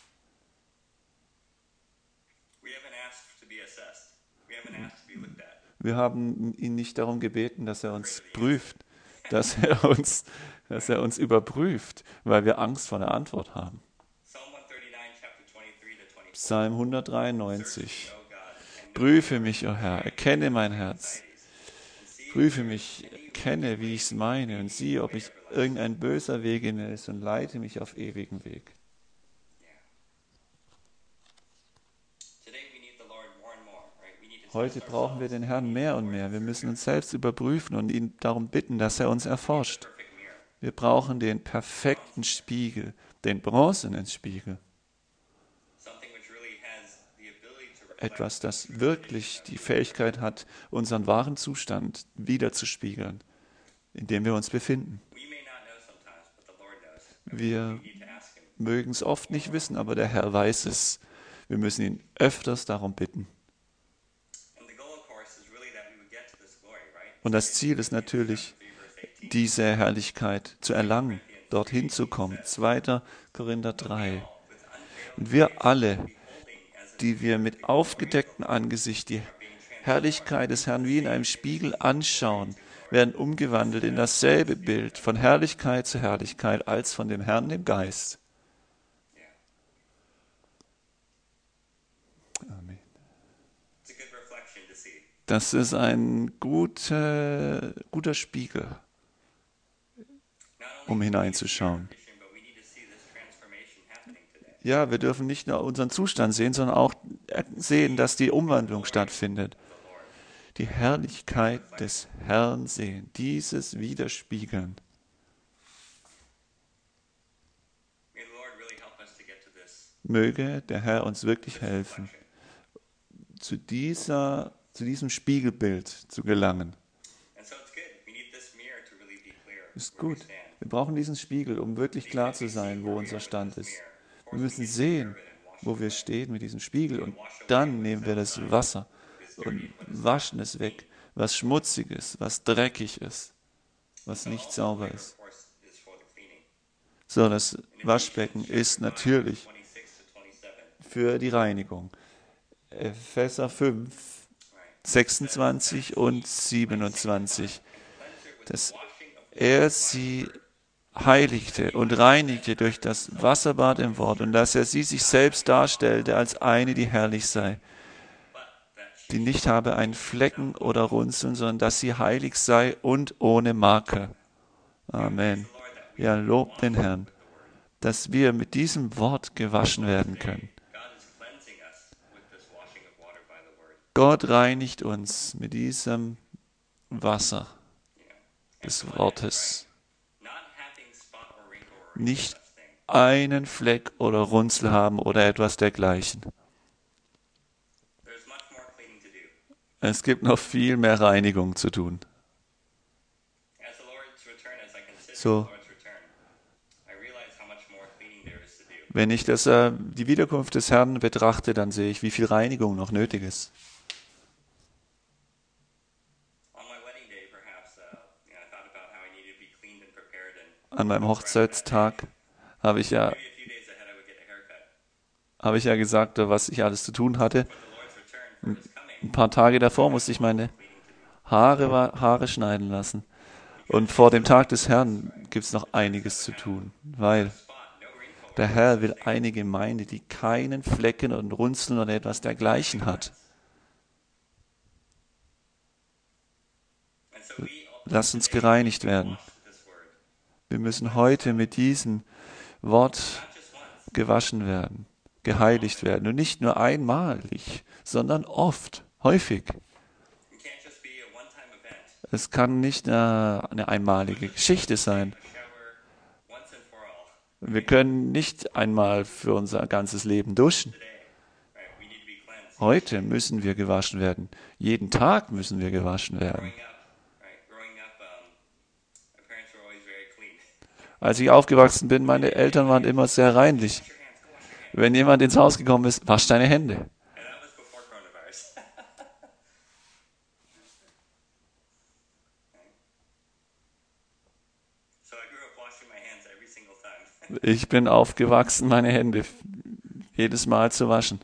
Wir haben ihn nicht darum gebeten, dass er uns prüft, dass er uns überprüft, weil wir Angst vor der Antwort haben. Psalm 193. Prüfe mich, o Herr, erkenne mein Herz. Prüfe mich, erkenne, wie ich es meine und siehe, ob ich irgendein böser Weg in mir ist und leite mich auf ewigen Weg. Heute brauchen wir den Herrn mehr und mehr. Wir müssen uns selbst überprüfen und ihn darum bitten, dass er uns erforscht. Wir brauchen den perfekten Spiegel, den bronzenen Spiegel. Etwas, das wirklich die Fähigkeit hat, unseren wahren Zustand wiederzuspiegeln, in dem wir uns befinden. Wir mögen es oft nicht wissen, aber der Herr weiß es. Wir müssen ihn öfters darum bitten. Und das Ziel ist natürlich, diese Herrlichkeit zu erlangen, dorthin zu kommen. 2. Korinther 3. Und wir alle, die wir mit aufgedecktem Angesicht die Herrlichkeit des Herrn wie in einem Spiegel anschauen, werden umgewandelt in dasselbe Bild von Herrlichkeit zu Herrlichkeit als von dem Herrn, dem Geist. Amen. Das ist ein guter Spiegel, um hineinzuschauen. Ja, wir dürfen nicht nur unseren Zustand sehen, sondern auch sehen, dass die Umwandlung stattfindet. Die Herrlichkeit des Herrn sehen, dieses Widerspiegeln. Möge der Herr uns wirklich helfen, zu diesem Spiegelbild zu gelangen. Ist gut. Wir brauchen diesen Spiegel, um wirklich klar zu sein, wo unser Stand ist. Wir müssen sehen, wo wir stehen mit diesem Spiegel und dann nehmen wir das Wasser und waschen es weg, was schmutzig ist, was dreckig ist, was nicht sauber ist. So, das Waschbecken ist natürlich für die Reinigung. Epheser 5, 26 und 27. Dass er sie heiligte und reinigte durch das Wasserbad im Wort und dass er sie sich selbst darstellte als eine, die herrlich sei, die nicht habe einen Flecken oder Runzeln, sondern dass sie heilig sei und ohne Makel. Amen. Ja, lobt den Herrn, dass wir mit diesem Wort gewaschen werden können. Gott reinigt uns mit diesem Wasser des Wortes. Nicht einen Fleck oder Runzel haben oder etwas dergleichen. Es gibt noch viel mehr Reinigung zu tun. So, wenn ich die Wiederkunft des Herrn betrachte, dann sehe ich, wie viel Reinigung noch nötig ist. An meinem Hochzeitstag habe ich ja gesagt, was ich alles zu tun hatte. Ein paar Tage davor musste ich meine Haare schneiden lassen. Und vor dem Tag des Herrn gibt es noch einiges zu tun, weil der Herr will eine Gemeinde, die keinen Flecken und Runzeln oder etwas dergleichen hat. Lass uns gereinigt werden. Wir müssen heute mit diesem Wort gewaschen werden, geheiligt werden. Und nicht nur einmalig, sondern oft, häufig. Es kann nicht eine einmalige Geschichte sein. Wir können nicht einmal für unser ganzes Leben duschen. Heute müssen wir gewaschen werden. Jeden Tag müssen wir gewaschen werden. Als ich aufgewachsen bin, meine Eltern waren immer sehr reinlich. Wenn jemand ins Haus gekommen ist, wasch deine Hände. Ich bin aufgewachsen, meine Hände jedes Mal zu waschen.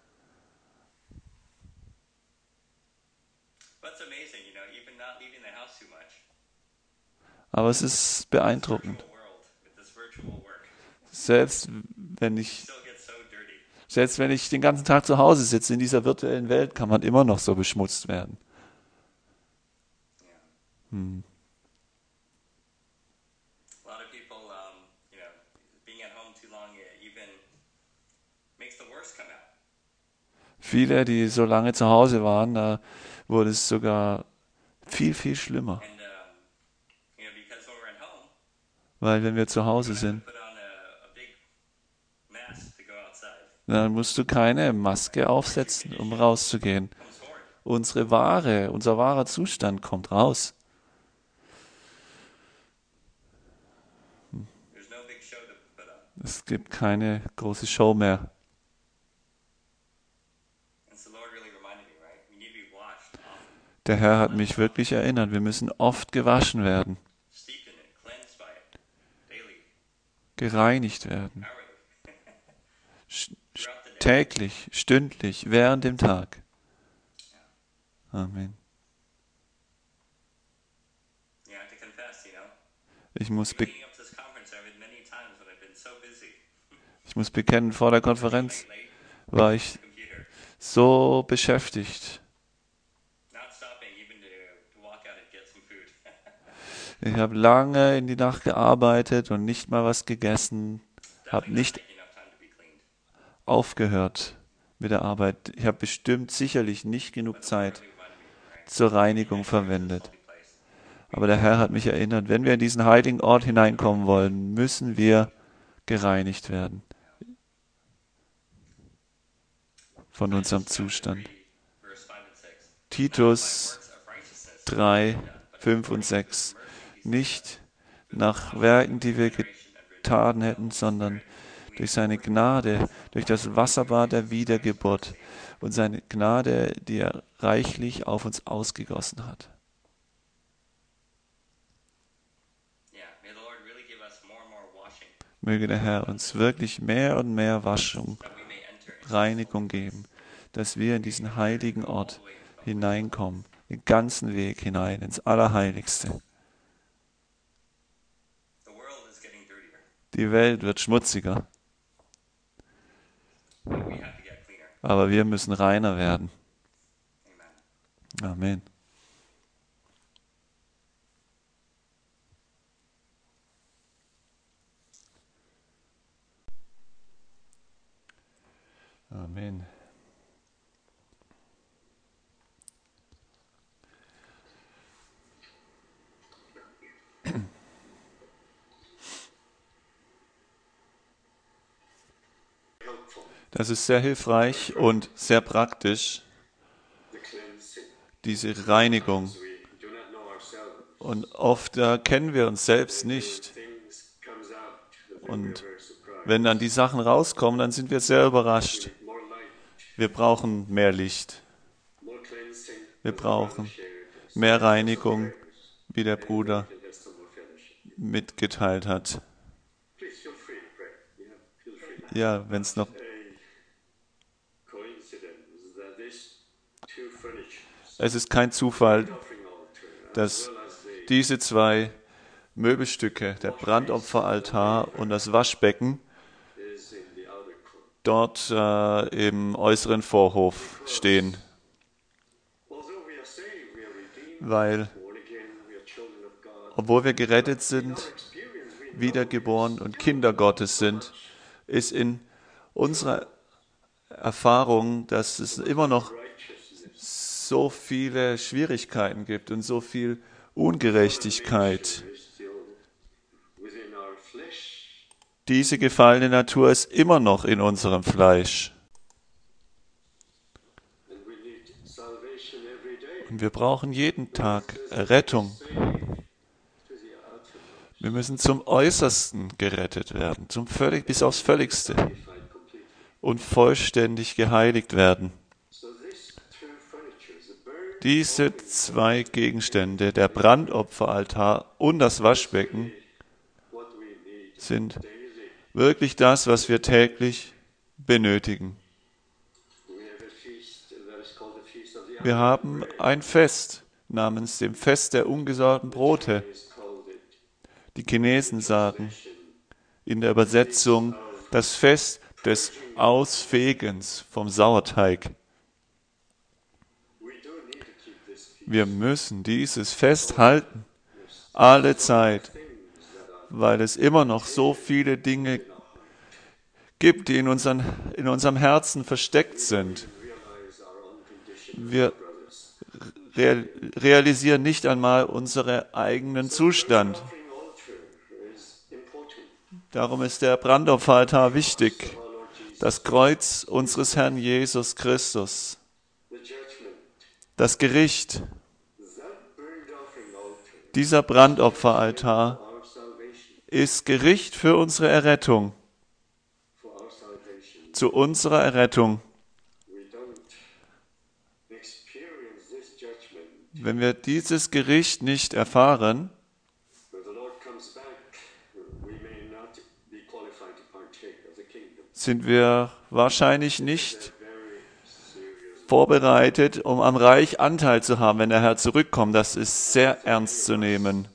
Aber es ist beeindruckend. Selbst wenn ich den ganzen Tag zu Hause sitze, in dieser virtuellen Welt, kann man immer noch so beschmutzt werden. Viele, die so lange zu Hause waren, da wurde es sogar viel, viel schlimmer. Weil wenn wir zu Hause sind, dann musst du keine Maske aufsetzen, um rauszugehen. Unser wahrer Zustand kommt raus. Es gibt keine große Show mehr. Der Herr hat mich wirklich erinnert, wir müssen oft gewaschen werden, gereinigt werden, täglich, stündlich, während dem Tag. Amen. Ich muss bekennen, vor der Konferenz war ich so beschäftigt. Ich habe lange in die Nacht gearbeitet und nicht mal was gegessen, habe nicht aufgehört mit der Arbeit. Ich habe bestimmt sicherlich nicht genug Zeit zur Reinigung verwendet. Aber der Herr hat mich erinnert, wenn wir in diesen heiligen Ort hineinkommen wollen, müssen wir gereinigt werden von unserem Zustand. Titus 3, 5 und 6. Nicht nach Werken, die wir getan hätten, sondern durch seine Gnade, durch das Wasserbad der Wiedergeburt und seine Gnade, die er reichlich auf uns ausgegossen hat. Möge der Herr uns wirklich mehr und mehr Waschung, Reinigung geben, dass wir in diesen heiligen Ort hineinkommen, den ganzen Weg hinein, ins Allerheiligste. Die Welt wird schmutziger, aber wir müssen reiner werden. Amen. Amen. Das ist sehr hilfreich und sehr praktisch, diese Reinigung. Und oft erkennen wir uns selbst nicht. Und wenn dann die Sachen rauskommen, dann sind wir sehr überrascht. Wir brauchen mehr Licht. Wir brauchen mehr Reinigung, wie der Bruder mitgeteilt hat. Ja, wenn es noch... Es ist kein Zufall, dass diese zwei Möbelstücke, der Brandopferaltar und das Waschbecken, dort im äußeren Vorhof stehen. Weil, obwohl wir gerettet sind, wiedergeboren und Kinder Gottes sind, ist in unserer Erfahrung, dass es immer noch so viele Schwierigkeiten gibt und so viel Ungerechtigkeit. Diese gefallene Natur ist immer noch in unserem Fleisch. Und wir brauchen jeden Tag Rettung. Wir müssen zum Äußersten gerettet werden, bis aufs Völligste und vollständig geheiligt werden. Diese zwei Gegenstände, der Brandopferaltar und das Waschbecken, sind wirklich das, was wir täglich benötigen. Wir haben ein Fest namens dem Fest der ungesäuerten Brote. Die Chinesen sagen in der Übersetzung das Fest des Ausfegens vom Sauerteig. Wir müssen dieses Fest halten, alle Zeit, weil es immer noch so viele Dinge gibt, die in unserem Herzen versteckt sind. Wir realisieren nicht einmal unseren eigenen Zustand. Darum ist der Brandopferaltar wichtig, das Kreuz unseres Herrn Jesus Christus, das Gericht. Dieser Brandopferaltar ist Gericht für unsere Errettung, zu unserer Errettung. Wenn wir dieses Gericht nicht erfahren, sind wir wahrscheinlich nicht vorbereitet, um am Reich Anteil zu haben, wenn der Herr zurückkommt. Das ist sehr ernst zu nehmen.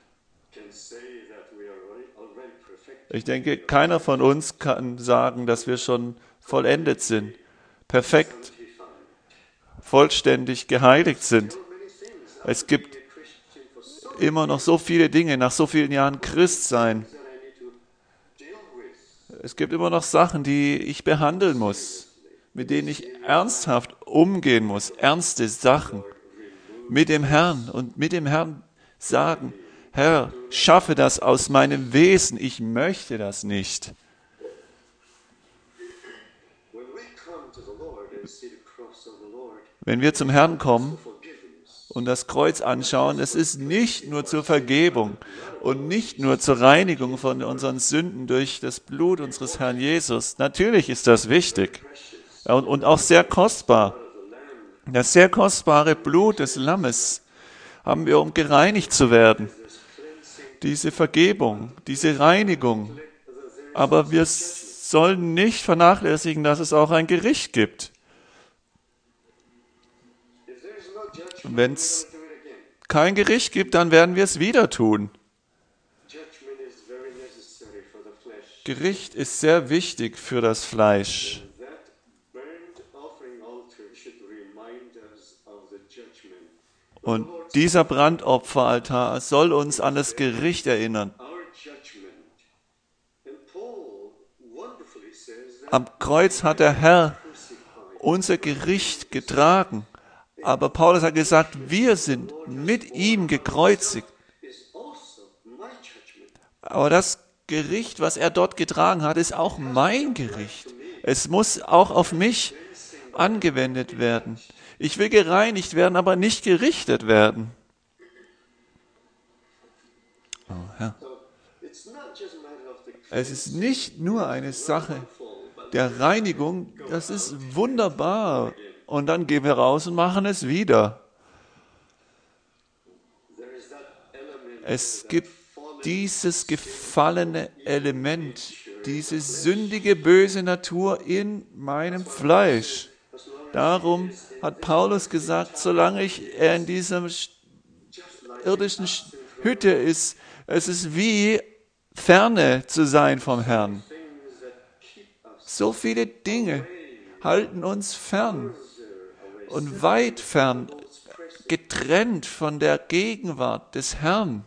Ich denke, keiner von uns kann sagen, dass wir schon vollendet sind, perfekt, vollständig geheiligt sind. Es gibt immer noch so viele Dinge, nach so vielen Jahren Christsein. Es gibt immer noch Sachen, die ich behandeln muss, mit denen ich ernsthaft umgehen muss, ernste Sachen mit dem Herrn und mit dem Herrn sagen, Herr, schaffe das aus meinem Wesen, ich möchte das nicht. Wenn wir zum Herrn kommen und das Kreuz anschauen, es ist nicht nur zur Vergebung und nicht nur zur Reinigung von unseren Sünden durch das Blut unseres Herrn Jesus. Natürlich ist das wichtig und auch sehr kostbar. Das sehr kostbare Blut des Lammes haben wir, um gereinigt zu werden. Diese Vergebung, diese Reinigung. Aber wir sollen nicht vernachlässigen, dass es auch ein Gericht gibt. Wenn es kein Gericht gibt, dann werden wir es wieder tun. Gericht ist sehr wichtig für das Fleisch. Und dieser Brandopferaltar soll uns an das Gericht erinnern. Am Kreuz hat der Herr unser Gericht getragen. Aber Paulus hat gesagt, wir sind mit ihm gekreuzigt. Aber das Gericht, was er dort getragen hat, ist auch mein Gericht. Es muss auch auf mich angewendet werden. Ich will gereinigt werden, aber nicht gerichtet werden. Oh, Herr. Es ist nicht nur eine Sache der Reinigung, das ist wunderbar. Und dann gehen wir raus und machen es wieder. Es gibt dieses gefallene Element, diese sündige, böse Natur in meinem Fleisch. Darum hat Paulus gesagt, solange er in dieser irdischen Hütte ist, es ist wie ferne zu sein vom Herrn. So viele Dinge halten uns fern und weit fern, getrennt von der Gegenwart des Herrn.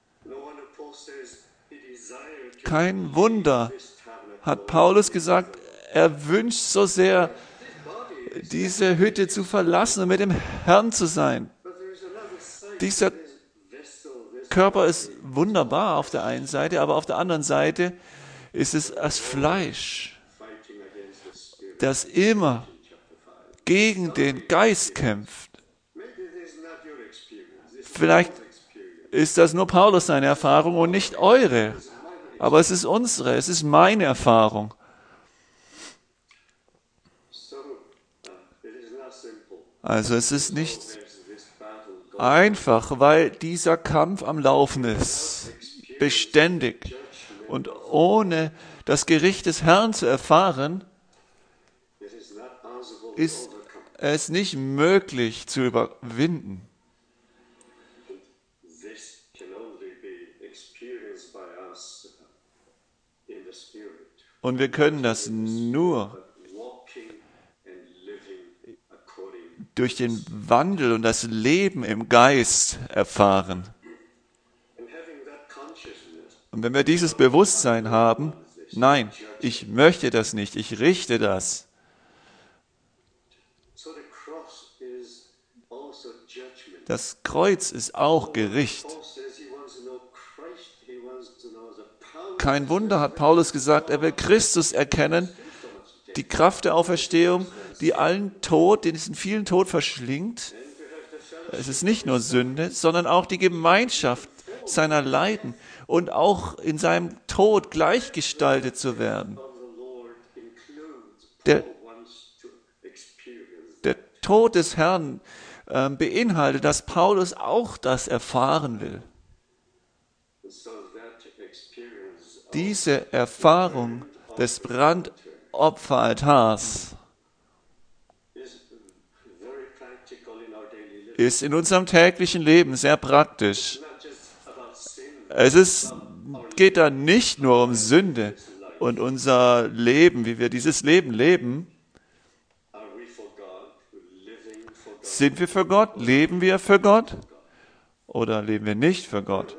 Kein Wunder, hat Paulus gesagt, er wünscht so sehr, diese Hütte zu verlassen und mit dem Herrn zu sein. Dieser Körper ist wunderbar auf der einen Seite, aber auf der anderen Seite ist es das Fleisch, das immer gegen den Geist kämpft. Vielleicht ist das nur Paulus seine Erfahrung und nicht eure. Aber es ist unsere, es ist meine Erfahrung. Also es ist nicht einfach, weil dieser Kampf am Laufen ist, beständig. Und ohne das Gericht des Herrn zu erfahren, ist es nicht möglich zu überwinden. Und wir können das nur durch den Wandel und das Leben im Geist erfahren. Und wenn wir dieses Bewusstsein haben, nein, ich möchte das nicht, ich richte das. Das Kreuz ist auch Gericht. Kein Wunder, hat Paulus gesagt, er will Christus erkennen, die Kraft der Auferstehung, die allen Tod, diesen vielen Tod verschlingt. Es ist nicht nur Sünde, sondern auch die Gemeinschaft seiner Leiden und auch in seinem Tod gleichgestaltet zu werden. Der Tod des Herrn beinhaltet, dass Paulus auch das erfahren will. Diese Erfahrung des Brandopferaltars ist in unserem täglichen Leben sehr praktisch. Geht da nicht nur um Sünde und unser Leben, wie wir dieses Leben leben. Sind wir für Gott? Leben wir für Gott? Oder leben wir nicht für Gott?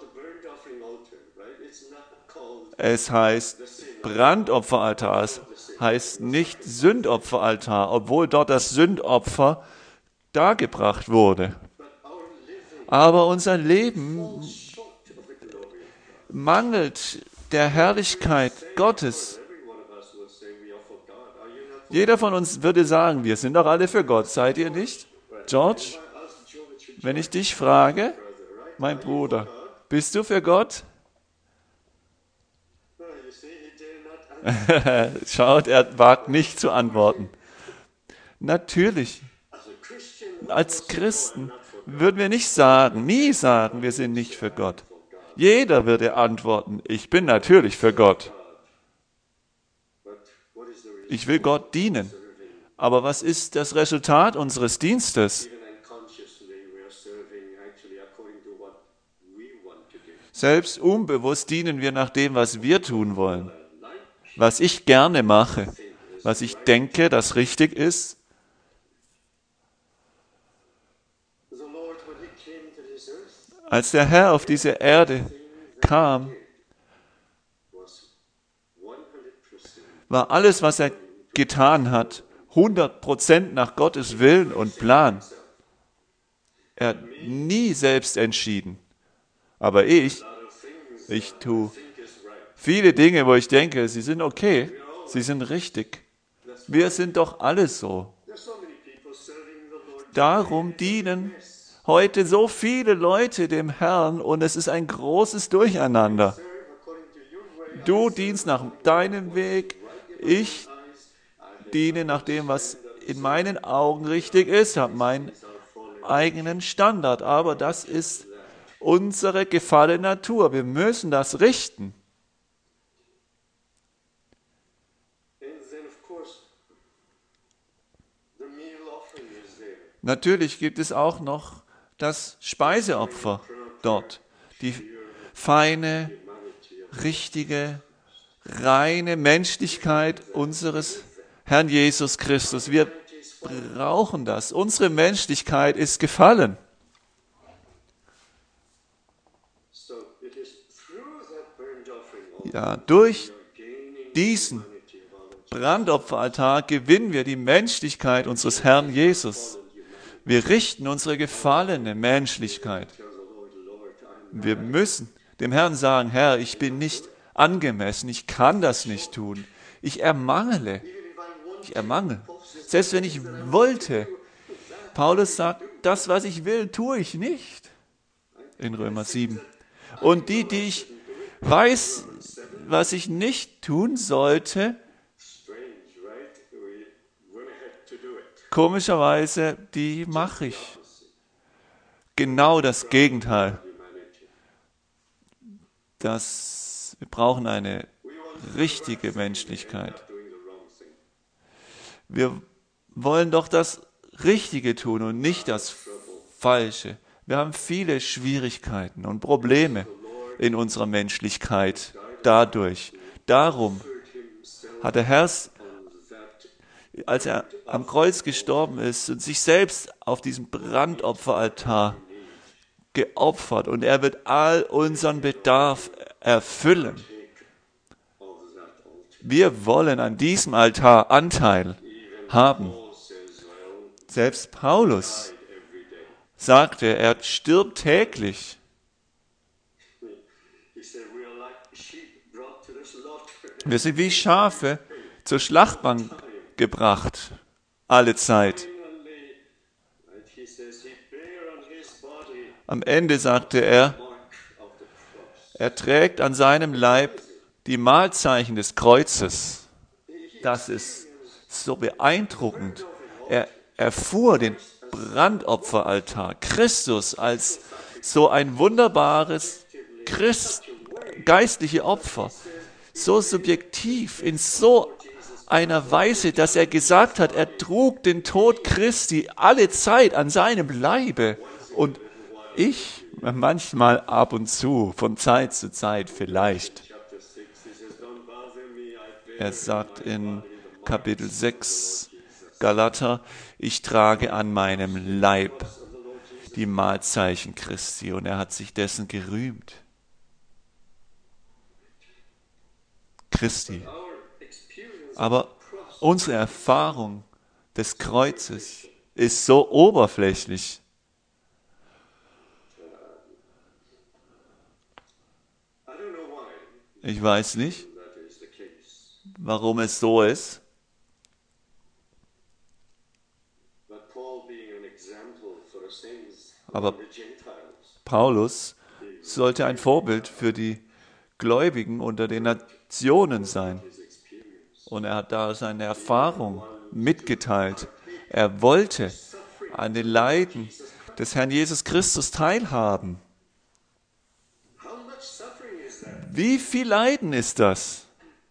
Es heißt Brandopferaltar, es heißt nicht Sündopferaltar, obwohl dort das Sündopfer dargebracht wurde. Aber unser Leben mangelt der Herrlichkeit Gottes. Jeder von uns würde sagen, wir sind doch alle für Gott, seid ihr nicht? George, wenn ich dich frage, mein Bruder, bist du für Gott? Schaut, er wagt nicht zu antworten. Natürlich, als Christen würden wir nicht sagen, nie sagen, wir sind nicht für Gott. Jeder würde antworten, ich bin natürlich für Gott. Ich will Gott dienen. Aber was ist das Resultat unseres Dienstes? Selbst unbewusst dienen wir nach dem, was wir tun wollen. Was ich gerne mache, was ich denke, das richtig ist. Als der Herr auf diese Erde kam, war alles, was er getan hat, 100% nach Gottes Willen und Plan. Er hat nie selbst entschieden. Aber ich tue viele Dinge, wo ich denke, sie sind okay, sie sind richtig. Wir sind doch alle so. Darum dienen heute so viele Leute dem Herrn und es ist ein großes Durcheinander. Du dienst nach deinem Weg, ich diene nach dem, was in meinen Augen richtig ist, habe meinen eigenen Standard. Aber das ist unsere gefallene Natur. Wir müssen das richten. Natürlich gibt es auch noch das Speiseopfer dort. Die feine, richtige, reine Menschlichkeit unseres Herrn Jesus Christus. Wir brauchen das. Unsere Menschlichkeit ist gefallen. Ja, durch diesen Brandopferaltar gewinnen wir die Menschlichkeit unseres Herrn Jesus. Wir richten unsere gefallene Menschlichkeit. Wir müssen dem Herrn sagen, Herr, ich bin nicht angemessen, ich kann das nicht tun. Ich ermangele. Selbst wenn ich wollte. Paulus sagt, das, was ich will, tue ich nicht. in Römer 7. Und die ich weiß, was ich nicht tun sollte, komischerweise, die mache ich. Genau das Gegenteil. Wir brauchen eine richtige Menschlichkeit. Wir wollen doch das Richtige tun und nicht das Falsche. Wir haben viele Schwierigkeiten und Probleme in unserer Menschlichkeit dadurch. Darum hat der Herr, als er am Kreuz gestorben ist und sich selbst auf diesem Brandopferaltar geopfert, und er wird all unseren Bedarf erfüllen. Wir wollen an diesem Altar Anteil haben. Selbst Paulus sagte, er stirbt täglich. Wir sind wie Schafe zur Schlachtbank gebracht, alle Zeit. Am Ende sagte er trägt an seinem Leib die Mahlzeichen des Kreuzes. Das ist so beeindruckend. Er erfuhr den Brandopferaltar, Christus als so ein wunderbares geistliche Opfer, so subjektiv, in so einer Weise, dass er gesagt hat, er trug den Tod Christi alle Zeit an seinem Leibe. Und ich manchmal ab und zu, von Zeit zu Zeit vielleicht. Er sagt in Kapitel 6 Galater, ich trage an meinem Leib die Mahlzeichen Christi, und er hat sich dessen gerühmt. Christi. Aber unsere Erfahrung des Kreuzes ist so oberflächlich. Ich weiß nicht, warum es so ist. Aber Paulus sollte ein Vorbild für die Gläubigen unter den Nationen sein. Und er hat da seine Erfahrung mitgeteilt. Er wollte an den Leiden des Herrn Jesus Christus teilhaben. Wie viel Leiden ist das?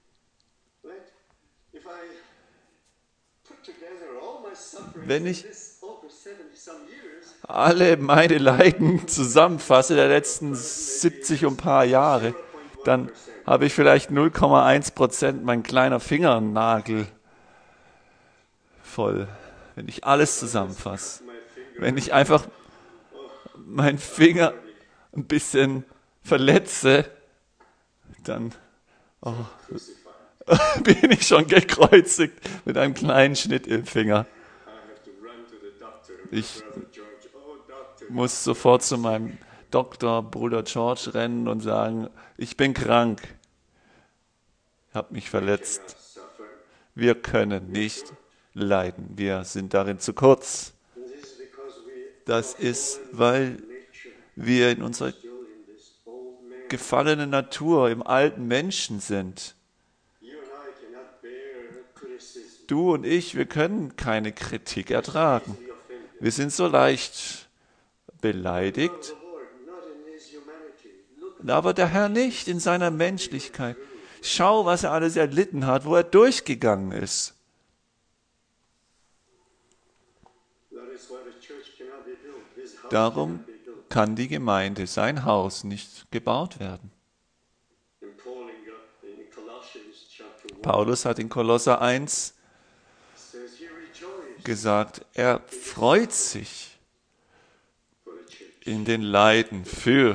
Wenn ich alle meine Leiden zusammenfasse der letzten 70 und ein paar Jahre, dann habe ich vielleicht 0,1% mein kleiner Fingernagel voll. Wenn ich alles zusammenfasse. Wenn ich einfach meinen Finger ein bisschen verletze, dann bin ich schon gekreuzigt mit einem kleinen Schnitt im Finger. Ich muss sofort zu meinem Doktor, Bruder George, rennen und sagen, ich bin krank, ich habe mich verletzt. Wir können nicht leiden, wir sind darin zu kurz. Das ist, weil wir in unserer gefallenen Natur, im alten Menschen sind. Du und ich, wir können keine Kritik ertragen. Wir sind so leicht beleidigt, aber der Herr nicht in seiner Menschlichkeit. Schau, was er alles erlitten hat, wo er durchgegangen ist. Darum kann die Gemeinde, sein Haus, nicht gebaut werden. Paulus hat in Kolosser 1 gesagt, er freut sich in den Leiden für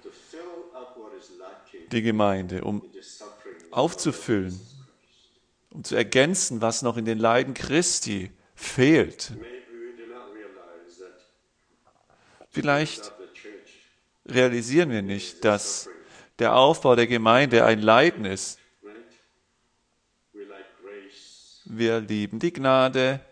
die Gemeinde, um aufzufüllen, um zu ergänzen, was noch in den Leiden Christi fehlt. Vielleicht realisieren wir nicht, dass der Aufbau der Gemeinde ein Leiden ist. Wir lieben die Gnade,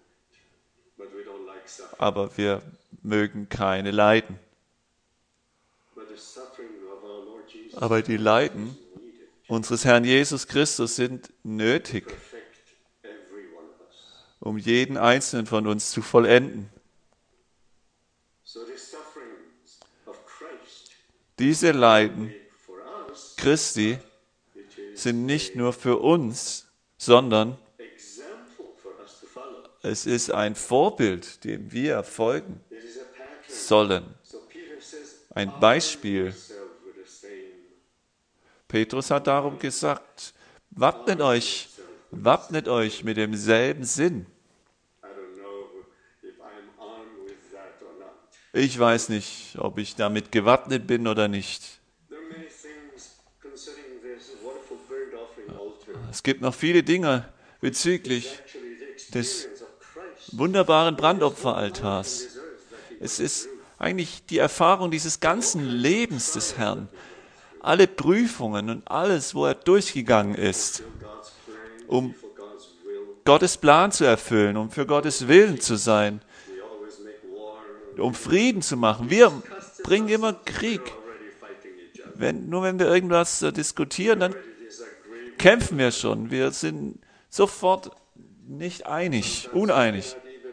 aber wir mögen keine Leiden. Aber die Leiden unseres Herrn Jesus Christus sind nötig, um jeden Einzelnen von uns zu vollenden. Diese Leiden Christi sind nicht nur für uns, sondern es ist ein Vorbild, dem wir folgen sollen. Ein Beispiel. Petrus hat darum gesagt, wappnet euch mit demselben Sinn. Ich weiß nicht, ob ich damit gewappnet bin oder nicht. Es gibt noch viele Dinge bezüglich des wunderbaren Brandopferaltars. Es ist eigentlich die Erfahrung dieses ganzen Lebens des Herrn. Alle Prüfungen und alles, wo er durchgegangen ist, um Gottes Plan zu erfüllen, um für Gottes Willen zu sein, um Frieden zu machen. Wir bringen immer Krieg. Nur wenn wir irgendwas diskutieren, dann kämpfen wir schon. Wir sind sofort nicht uneinig.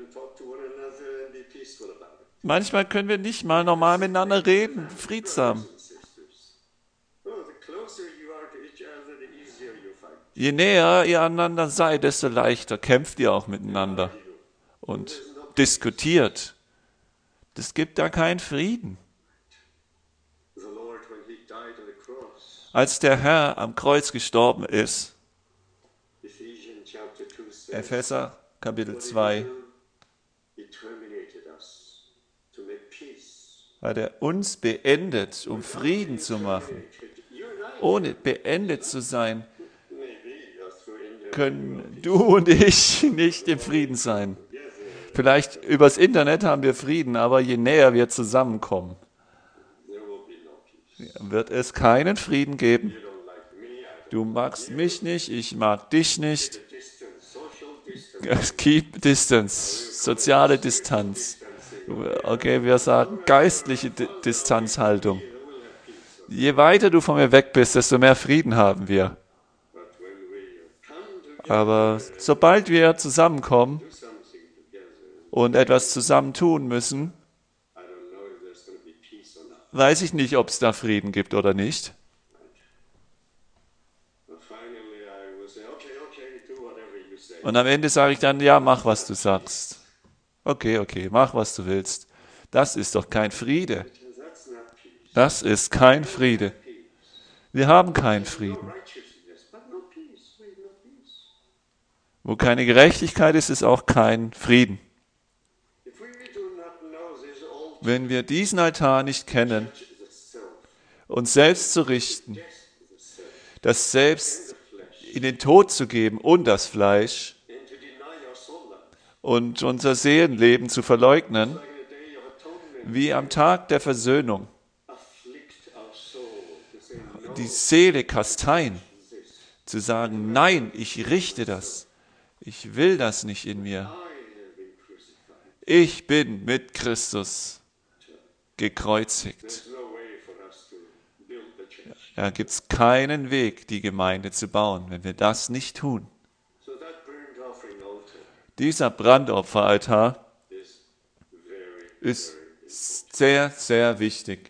Manchmal können wir nicht mal normal miteinander reden, friedsam. Je näher ihr aneinander seid, desto leichter kämpft ihr auch miteinander und diskutiert. Es gibt da keinen Frieden. Als der Herr am Kreuz gestorben ist, Epheser Kapitel 2, hat er uns beendet, um Frieden zu machen. Ohne beendet zu sein, können du und ich nicht im Frieden sein. Vielleicht übers Internet haben wir Frieden, aber je näher wir zusammenkommen, wird es keinen Frieden geben. Du magst mich nicht, ich mag dich nicht. Keep distance, soziale Distanz. Okay, wir sagen geistliche Distanzhaltung. Je weiter du von mir weg bist, desto mehr Frieden haben wir. Aber sobald wir zusammenkommen und etwas zusammen tun müssen, weiß ich nicht, ob es da Frieden gibt oder nicht. Und am Ende sage ich dann, ja, mach, was du sagst. Okay, mach, was du willst. Das ist doch kein Friede. Das ist kein Friede. Wir haben keinen Frieden. Wo keine Gerechtigkeit ist, ist auch kein Frieden. Wenn wir diesen Altar nicht kennen, uns selbst zu richten, das Selbst in den Tod zu geben und das Fleisch und unser Seelenleben zu verleugnen, wie am Tag der Versöhnung, die Seele kasteien, zu sagen, nein, ich richte das. Ich will das nicht in mir. Ich bin mit Christus gekreuzigt. Da gibt es keinen Weg, die Gemeinde zu bauen, wenn wir das nicht tun. Dieser Brandopferaltar ist sehr, sehr wichtig.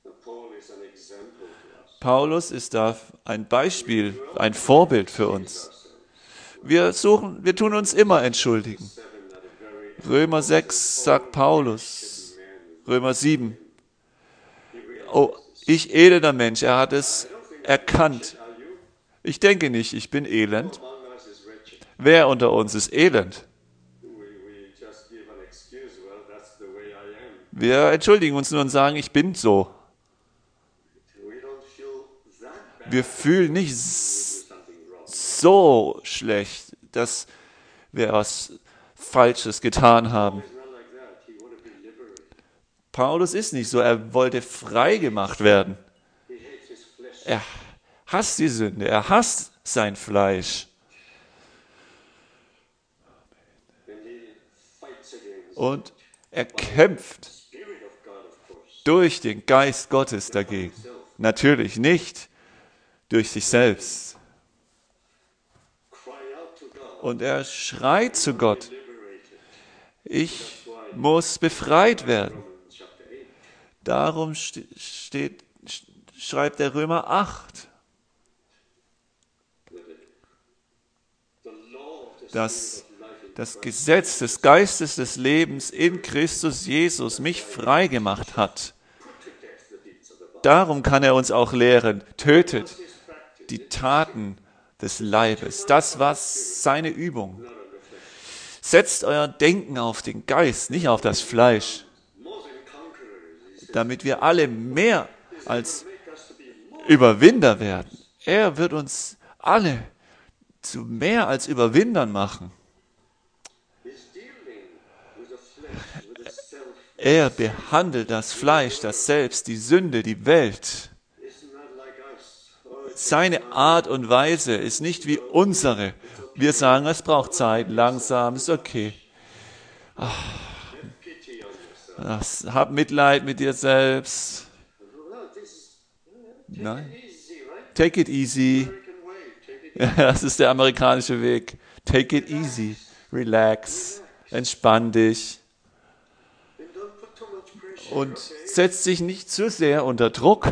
Paulus ist da ein Beispiel, ein Vorbild für uns. Wir tun uns immer entschuldigen. Römer 6 sagt Paulus, Römer 7. Oh, ich elender Mensch, er hat es erkannt. Ich denke nicht, ich bin elend. Wer unter uns ist elend? Wir entschuldigen uns nur und sagen, ich bin so. Wir fühlen nicht so schlecht, dass wir was Falsches getan haben. Paulus ist nicht so, er wollte frei gemacht werden. Er hasst die Sünde, er hasst sein Fleisch. Und er kämpft durch den Geist Gottes dagegen. Natürlich nicht durch sich selbst. Und er schreit zu Gott, ich muss befreit werden. Darum schreibt der Römer 8, dass das Gesetz des Geistes des Lebens in Christus Jesus mich frei gemacht hat. Darum kann er uns auch lehren, tötet die Taten des Leibes. Das war seine Übung. Setzt euer Denken auf den Geist, nicht auf das Fleisch, damit wir alle mehr als Überwinder werden. Er wird uns alle zu mehr als Überwindern machen. Er behandelt das Fleisch, das Selbst, die Sünde, die Welt. Seine Art und Weise ist nicht wie unsere. Wir sagen, es braucht Zeit, langsam, ist okay. Hab Mitleid mit dir selbst. Nein. Take it easy. Das ist der amerikanische Weg. Take it easy. Relax. Entspann dich. Und setz dich nicht zu sehr unter Druck.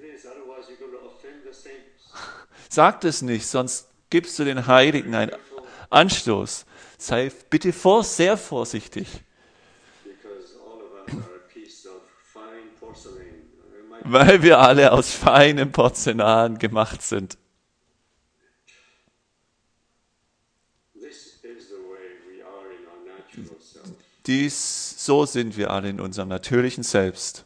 Sag es nicht, sonst gibst du den Heiligen einen Anstoß. Sei bitte sehr vorsichtig. Weil wir alle aus feinem Porzellan gemacht sind. So sind wir alle in unserem natürlichen Selbst.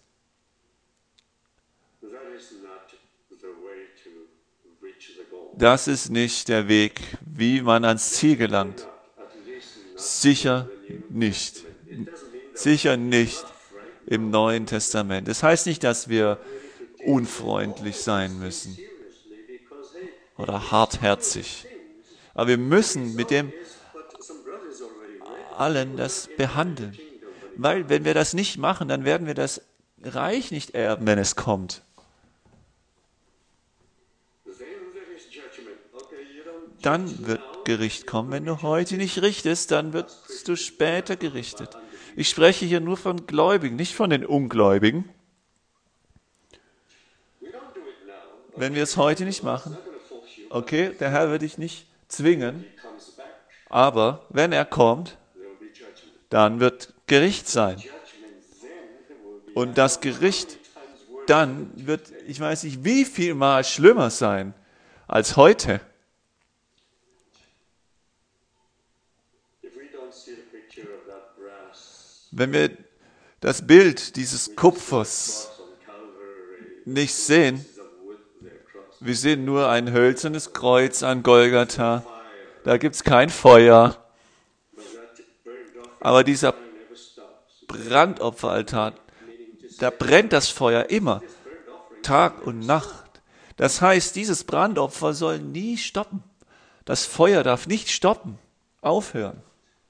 Das ist nicht der Weg, wie man ans Ziel gelangt. Sicher nicht. Sicher nicht im Neuen Testament. Das heißt nicht, dass wir unfreundlich sein müssen oder hartherzig. Aber wir müssen mit dem allen das behandeln. Weil wenn wir das nicht machen, dann werden wir das Reich nicht erben, wenn es kommt. Dann wird Gericht kommen. Wenn du heute nicht richtest, dann wirst du später gerichtet. Ich spreche hier nur von Gläubigen, nicht von den Ungläubigen. Wenn wir es heute nicht machen, okay, der Herr wird dich nicht zwingen, aber wenn er kommt, dann wird Gericht sein. Und das Gericht dann wird, ich weiß nicht, wie viel Mal schlimmer sein als heute. Wenn wir das Bild dieses Kupfers nicht sehen, wir sehen nur ein hölzernes Kreuz an Golgatha, da gibt es kein Feuer, aber dieser Brandopferaltar, da brennt das Feuer immer, Tag und Nacht. Das heißt, dieses Brandopfer soll nie stoppen. Das Feuer darf nicht stoppen, aufhören.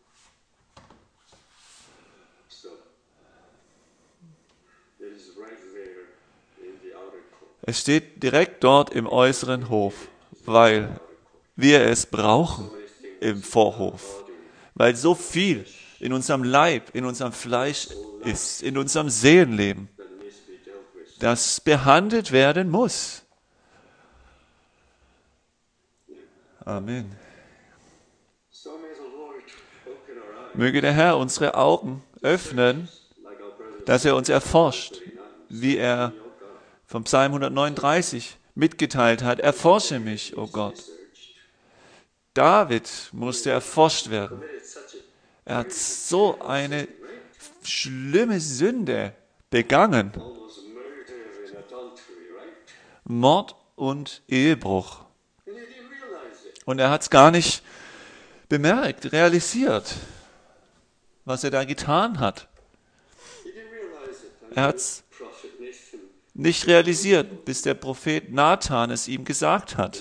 Es steht direkt dort im äußeren Hof, weil wir es brauchen im Vorhof. Weil so viel in unserem Leib, in unserem Fleisch ist, in unserem Seelenleben, das behandelt werden muss. Amen. Möge der Herr unsere Augen öffnen, dass er uns erforscht, wie er vom Psalm 139 mitgeteilt hat, erforsche mich, o Gott. David musste erforscht werden. Er hat so eine schlimme Sünde begangen. Mord und Ehebruch. Und er hat es gar nicht bemerkt, realisiert, was er da getan hat. Er hat es nicht realisiert, bis der Prophet Nathan es ihm gesagt hat.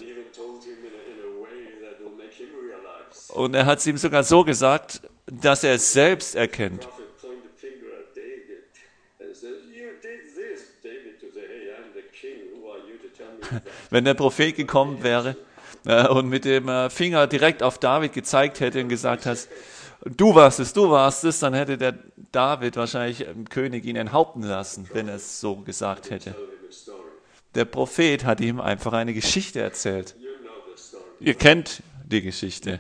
Und er hat es ihm sogar so gesagt, dass er es selbst erkennt. wenn der Prophet gekommen wäre und mit dem Finger direkt auf David gezeigt hätte und gesagt hat, du warst es, dann hätte der David wahrscheinlich im König ihn enthaupten lassen, wenn er es so gesagt hätte. Der Prophet hat ihm einfach eine Geschichte erzählt. Ihr kennt die Geschichte.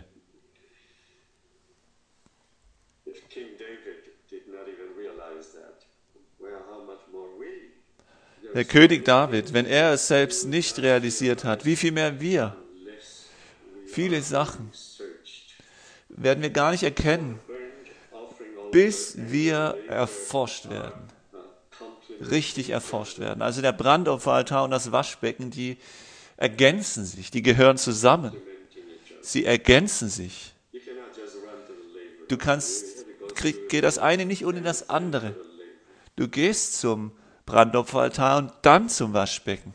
Der König David, wenn er es selbst nicht realisiert hat, wie viel mehr wir? Viele Sachen werden wir gar nicht erkennen, bis wir erforscht werden. Richtig erforscht werden. Also der Brandopferaltar und das Waschbecken, die ergänzen sich, die gehören zusammen. Sie ergänzen sich. Geht das eine nicht ohne das andere. Du gehst zum Brandopferaltar und dann zum Waschbecken.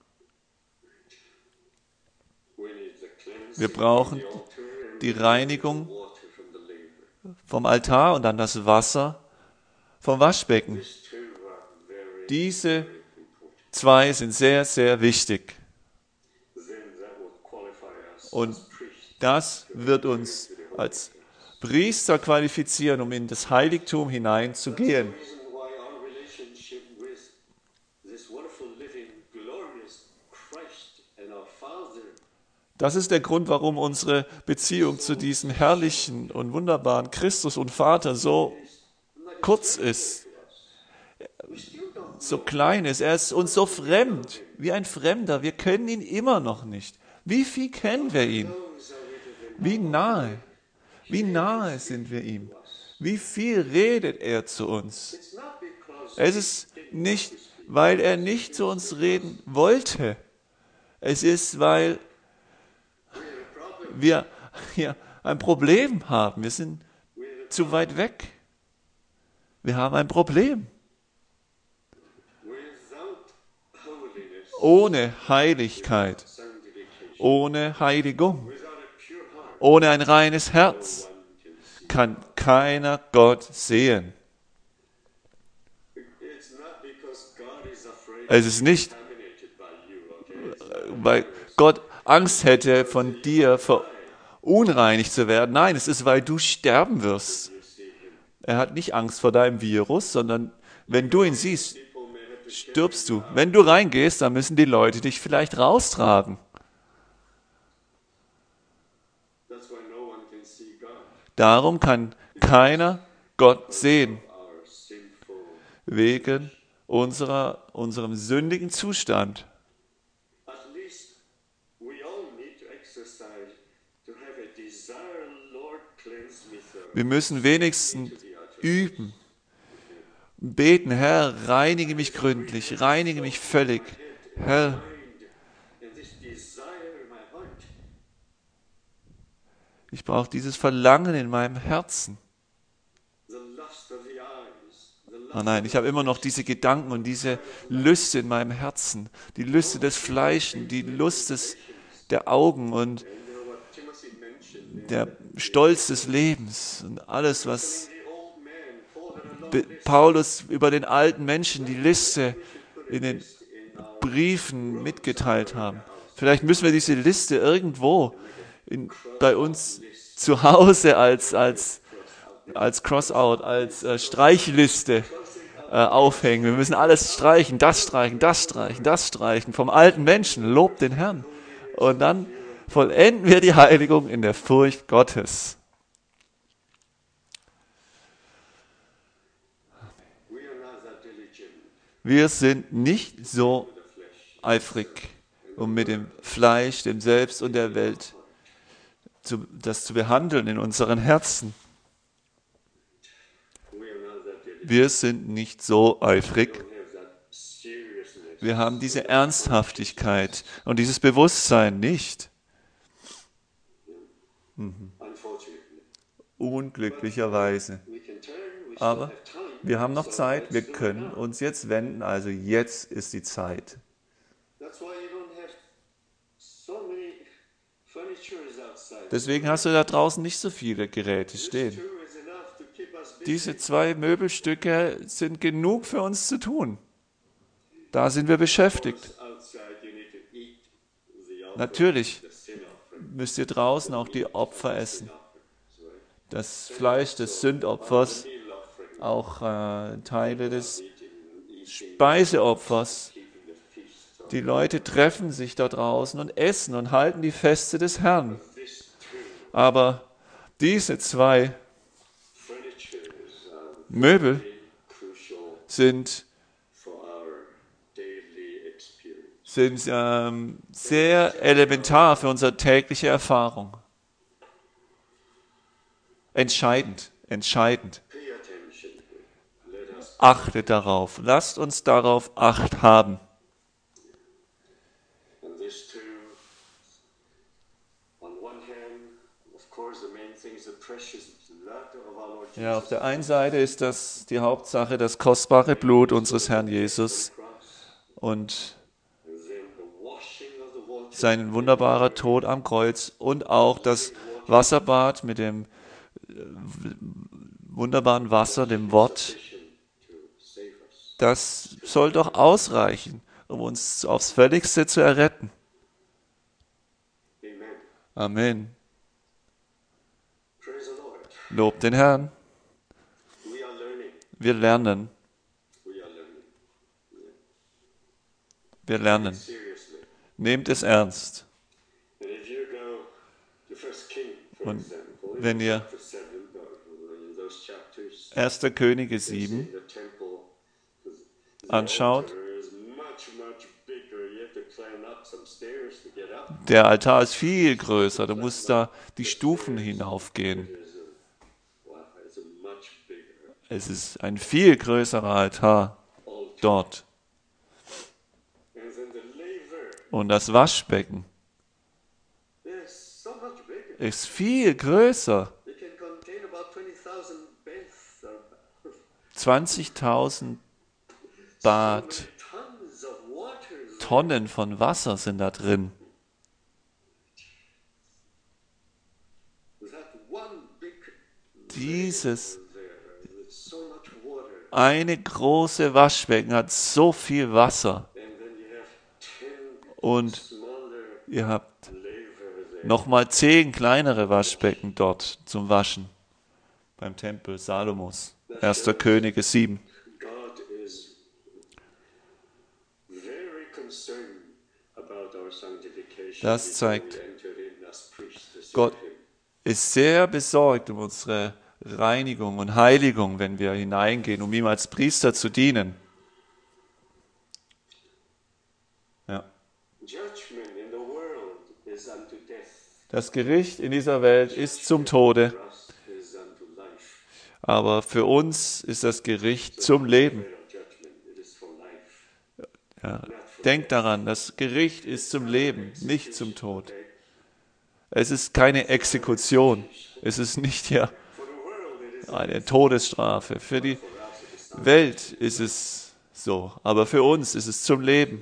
Wir brauchen die Reinigung vom Altar und dann das Wasser vom Waschbecken. Diese zwei sind sehr, sehr wichtig. Und das wird uns als Priester qualifizieren, um in das Heiligtum hineinzugehen. Das ist der Grund, warum unsere Beziehung zu diesem herrlichen und wunderbaren Christus und Vater so kurz ist, so klein ist. Er ist uns so fremd, wie ein Fremder. Wir kennen ihn immer noch nicht. Wie viel kennen wir ihn? Wie nahe sind wir ihm? Wie viel redet er zu uns? Es ist nicht, weil er nicht zu uns reden wollte. Es ist, weil wir hier ein Problem haben. Wir sind zu weit weg. Wir haben ein Problem. Ohne Heiligkeit, ohne Heiligung, ohne ein reines Herz kann keiner Gott sehen. Es ist nicht, weil Gott Angst hätte, von dir verunreinigt zu werden. Nein, es ist, weil du sterben wirst. Er hat nicht Angst vor deinem Virus, sondern wenn du ihn siehst, stirbst du. Wenn du reingehst, dann müssen die Leute dich vielleicht raustragen. Darum kann keiner Gott sehen, wegen unserem sündigen Zustand. Wir müssen wenigstens üben, beten, Herr, reinige mich gründlich, reinige mich völlig. Herr, ich brauche dieses Verlangen in meinem Herzen. Oh nein, ich habe immer noch diese Gedanken und diese Lüste in meinem Herzen. Die Lüste des Fleisches, die Lust der Augen und der Stolz des Lebens und alles, was Paulus über den alten Menschen, die Liste in den Briefen mitgeteilt haben. Vielleicht müssen wir diese Liste irgendwo bei uns zu Hause als Crossout, als Streichliste aufhängen. Wir müssen alles streichen, das streichen, das streichen, das streichen. Vom alten Menschen, lobt den Herrn. Und dann vollenden wir die Heiligung in der Furcht Gottes. Wir sind nicht so eifrig, um mit dem Fleisch, dem Selbst und der Welt das zu behandeln in unseren Herzen. Wir sind nicht so eifrig. Wir haben diese Ernsthaftigkeit und dieses Bewusstsein nicht. Unglücklicherweise. Aber wir haben noch Zeit, wir können uns jetzt wenden, also jetzt ist die Zeit. Deswegen hast du da draußen nicht so viele Geräte stehen. Diese 2 Möbelstücke sind genug für uns zu tun. Da sind wir beschäftigt. Natürlich müsst ihr draußen auch die Opfer essen. Das Fleisch des Sündopfers, auch Teile des Speiseopfers. Die Leute treffen sich da draußen und essen und halten die Feste des Herrn. Aber diese zwei Möbel sind sehr elementar für unsere tägliche Erfahrung. Entscheidend. Achtet darauf. Lasst uns darauf Acht haben. Ja, auf der einen Seite ist das die Hauptsache, das kostbare Blut unseres Herrn Jesus und sein wunderbarer Tod am Kreuz und auch das Wasserbad mit dem wunderbaren Wasser, dem Wort. Das soll doch ausreichen, um uns aufs Völligste zu erretten. Amen. Lob den Herrn. Wir lernen. Nehmt es ernst. Und wenn ihr 1. Könige 7 anschaut, der Altar ist viel größer, du musst da die Stufen hinaufgehen. Es ist ein viel größerer Altar dort. Und das Waschbecken ist viel größer. 20.000 Bad, Tonnen von Wasser sind da drin. Dieses eine große Waschbecken hat so viel Wasser. Und ihr habt nochmal 10 kleinere Waschbecken dort zum Waschen beim Tempel Salomos. 1. Könige 7. Das zeigt, Gott ist sehr besorgt um unsere Reinigung und Heiligung, wenn wir hineingehen, um ihm als Priester zu dienen. Ja. Das Gericht in dieser Welt ist zum Tode, aber für uns ist das Gericht zum Leben. Ja. Denkt daran, das Gericht ist zum Leben, nicht zum Tod. Es ist keine Exekution. Es ist nicht ja eine Todesstrafe. Für die Welt ist es so, aber für uns ist es zum Leben,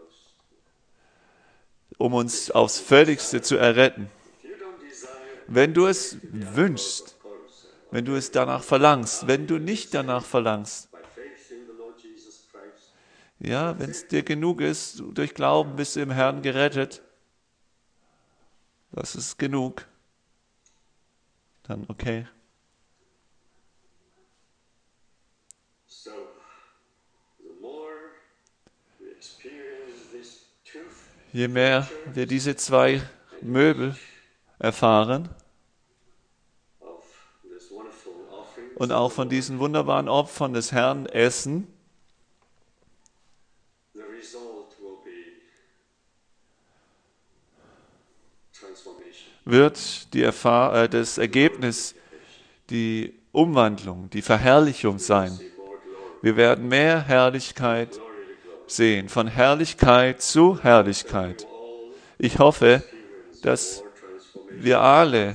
um uns aufs Völligste zu erretten. Wenn du es wünschst, wenn du es danach verlangst, wenn du nicht danach verlangst, ja, wenn es dir genug ist, durch Glauben bist du im Herrn gerettet, das ist genug, dann okay. Je mehr wir diese 2 Möbel erfahren und auch von diesen wunderbaren Opfern des Herrn essen, wird das Ergebnis die Umwandlung, die Verherrlichung sein. Wir werden mehr Herrlichkeit sehen, von Herrlichkeit zu Herrlichkeit. Ich hoffe, dass wir alle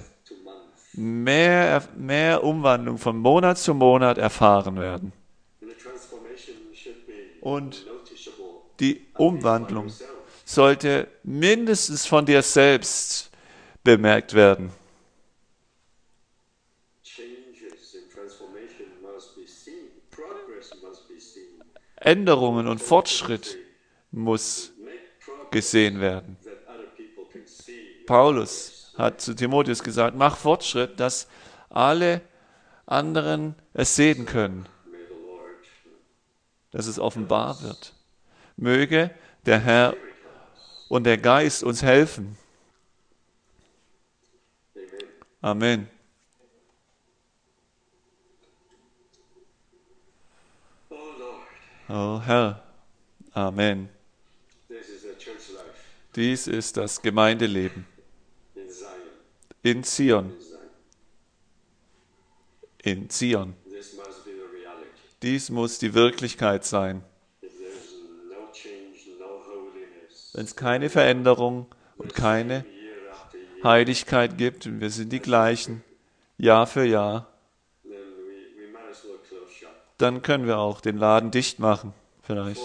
mehr Umwandlung von Monat zu Monat erfahren werden. Und die Umwandlung sollte mindestens von dir selbst bemerkt werden. Änderungen und Fortschritt muss gesehen werden. Paulus hat zu Timotheus gesagt, mach Fortschritt, dass alle anderen es sehen können, dass es offenbar wird. Möge der Herr und der Geist uns helfen. Amen. Oh Herr, Amen. Dies ist das Gemeindeleben in Zion. In Zion. Dies muss die Wirklichkeit sein. Wenn es keine Veränderung und keine Heiligkeit gibt, und wir sind die gleichen, Jahr für Jahr, dann können wir auch den Laden dicht machen, vielleicht.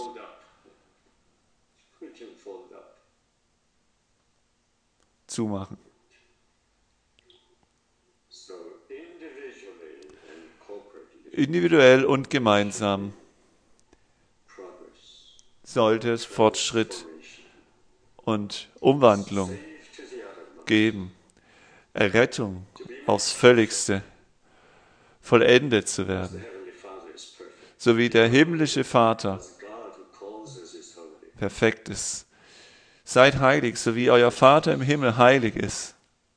Zumachen. Individuell und gemeinsam sollte es Fortschritt und Umwandlung geben. Errettung aufs Völligste, vollendet zu werden. So wie der himmlische Vater perfekt ist. Seid heilig, so wie euer Vater im Himmel heilig ist.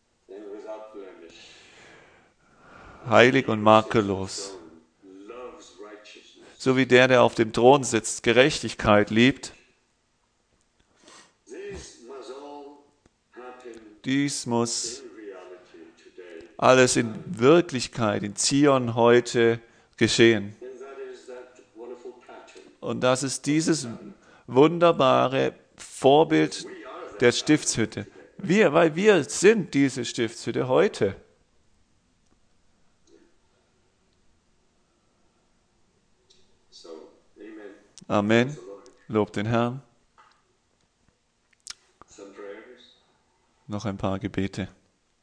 Heilig und makellos. So wie der auf dem Thron sitzt, Gerechtigkeit liebt. Dies muss alles in Wirklichkeit, in Zion heute geschehen. Und das ist dieses wunderbare Vorbild der Stiftshütte. Weil wir sind diese Stiftshütte heute. Amen. Lob den Herrn. Noch ein paar Gebete.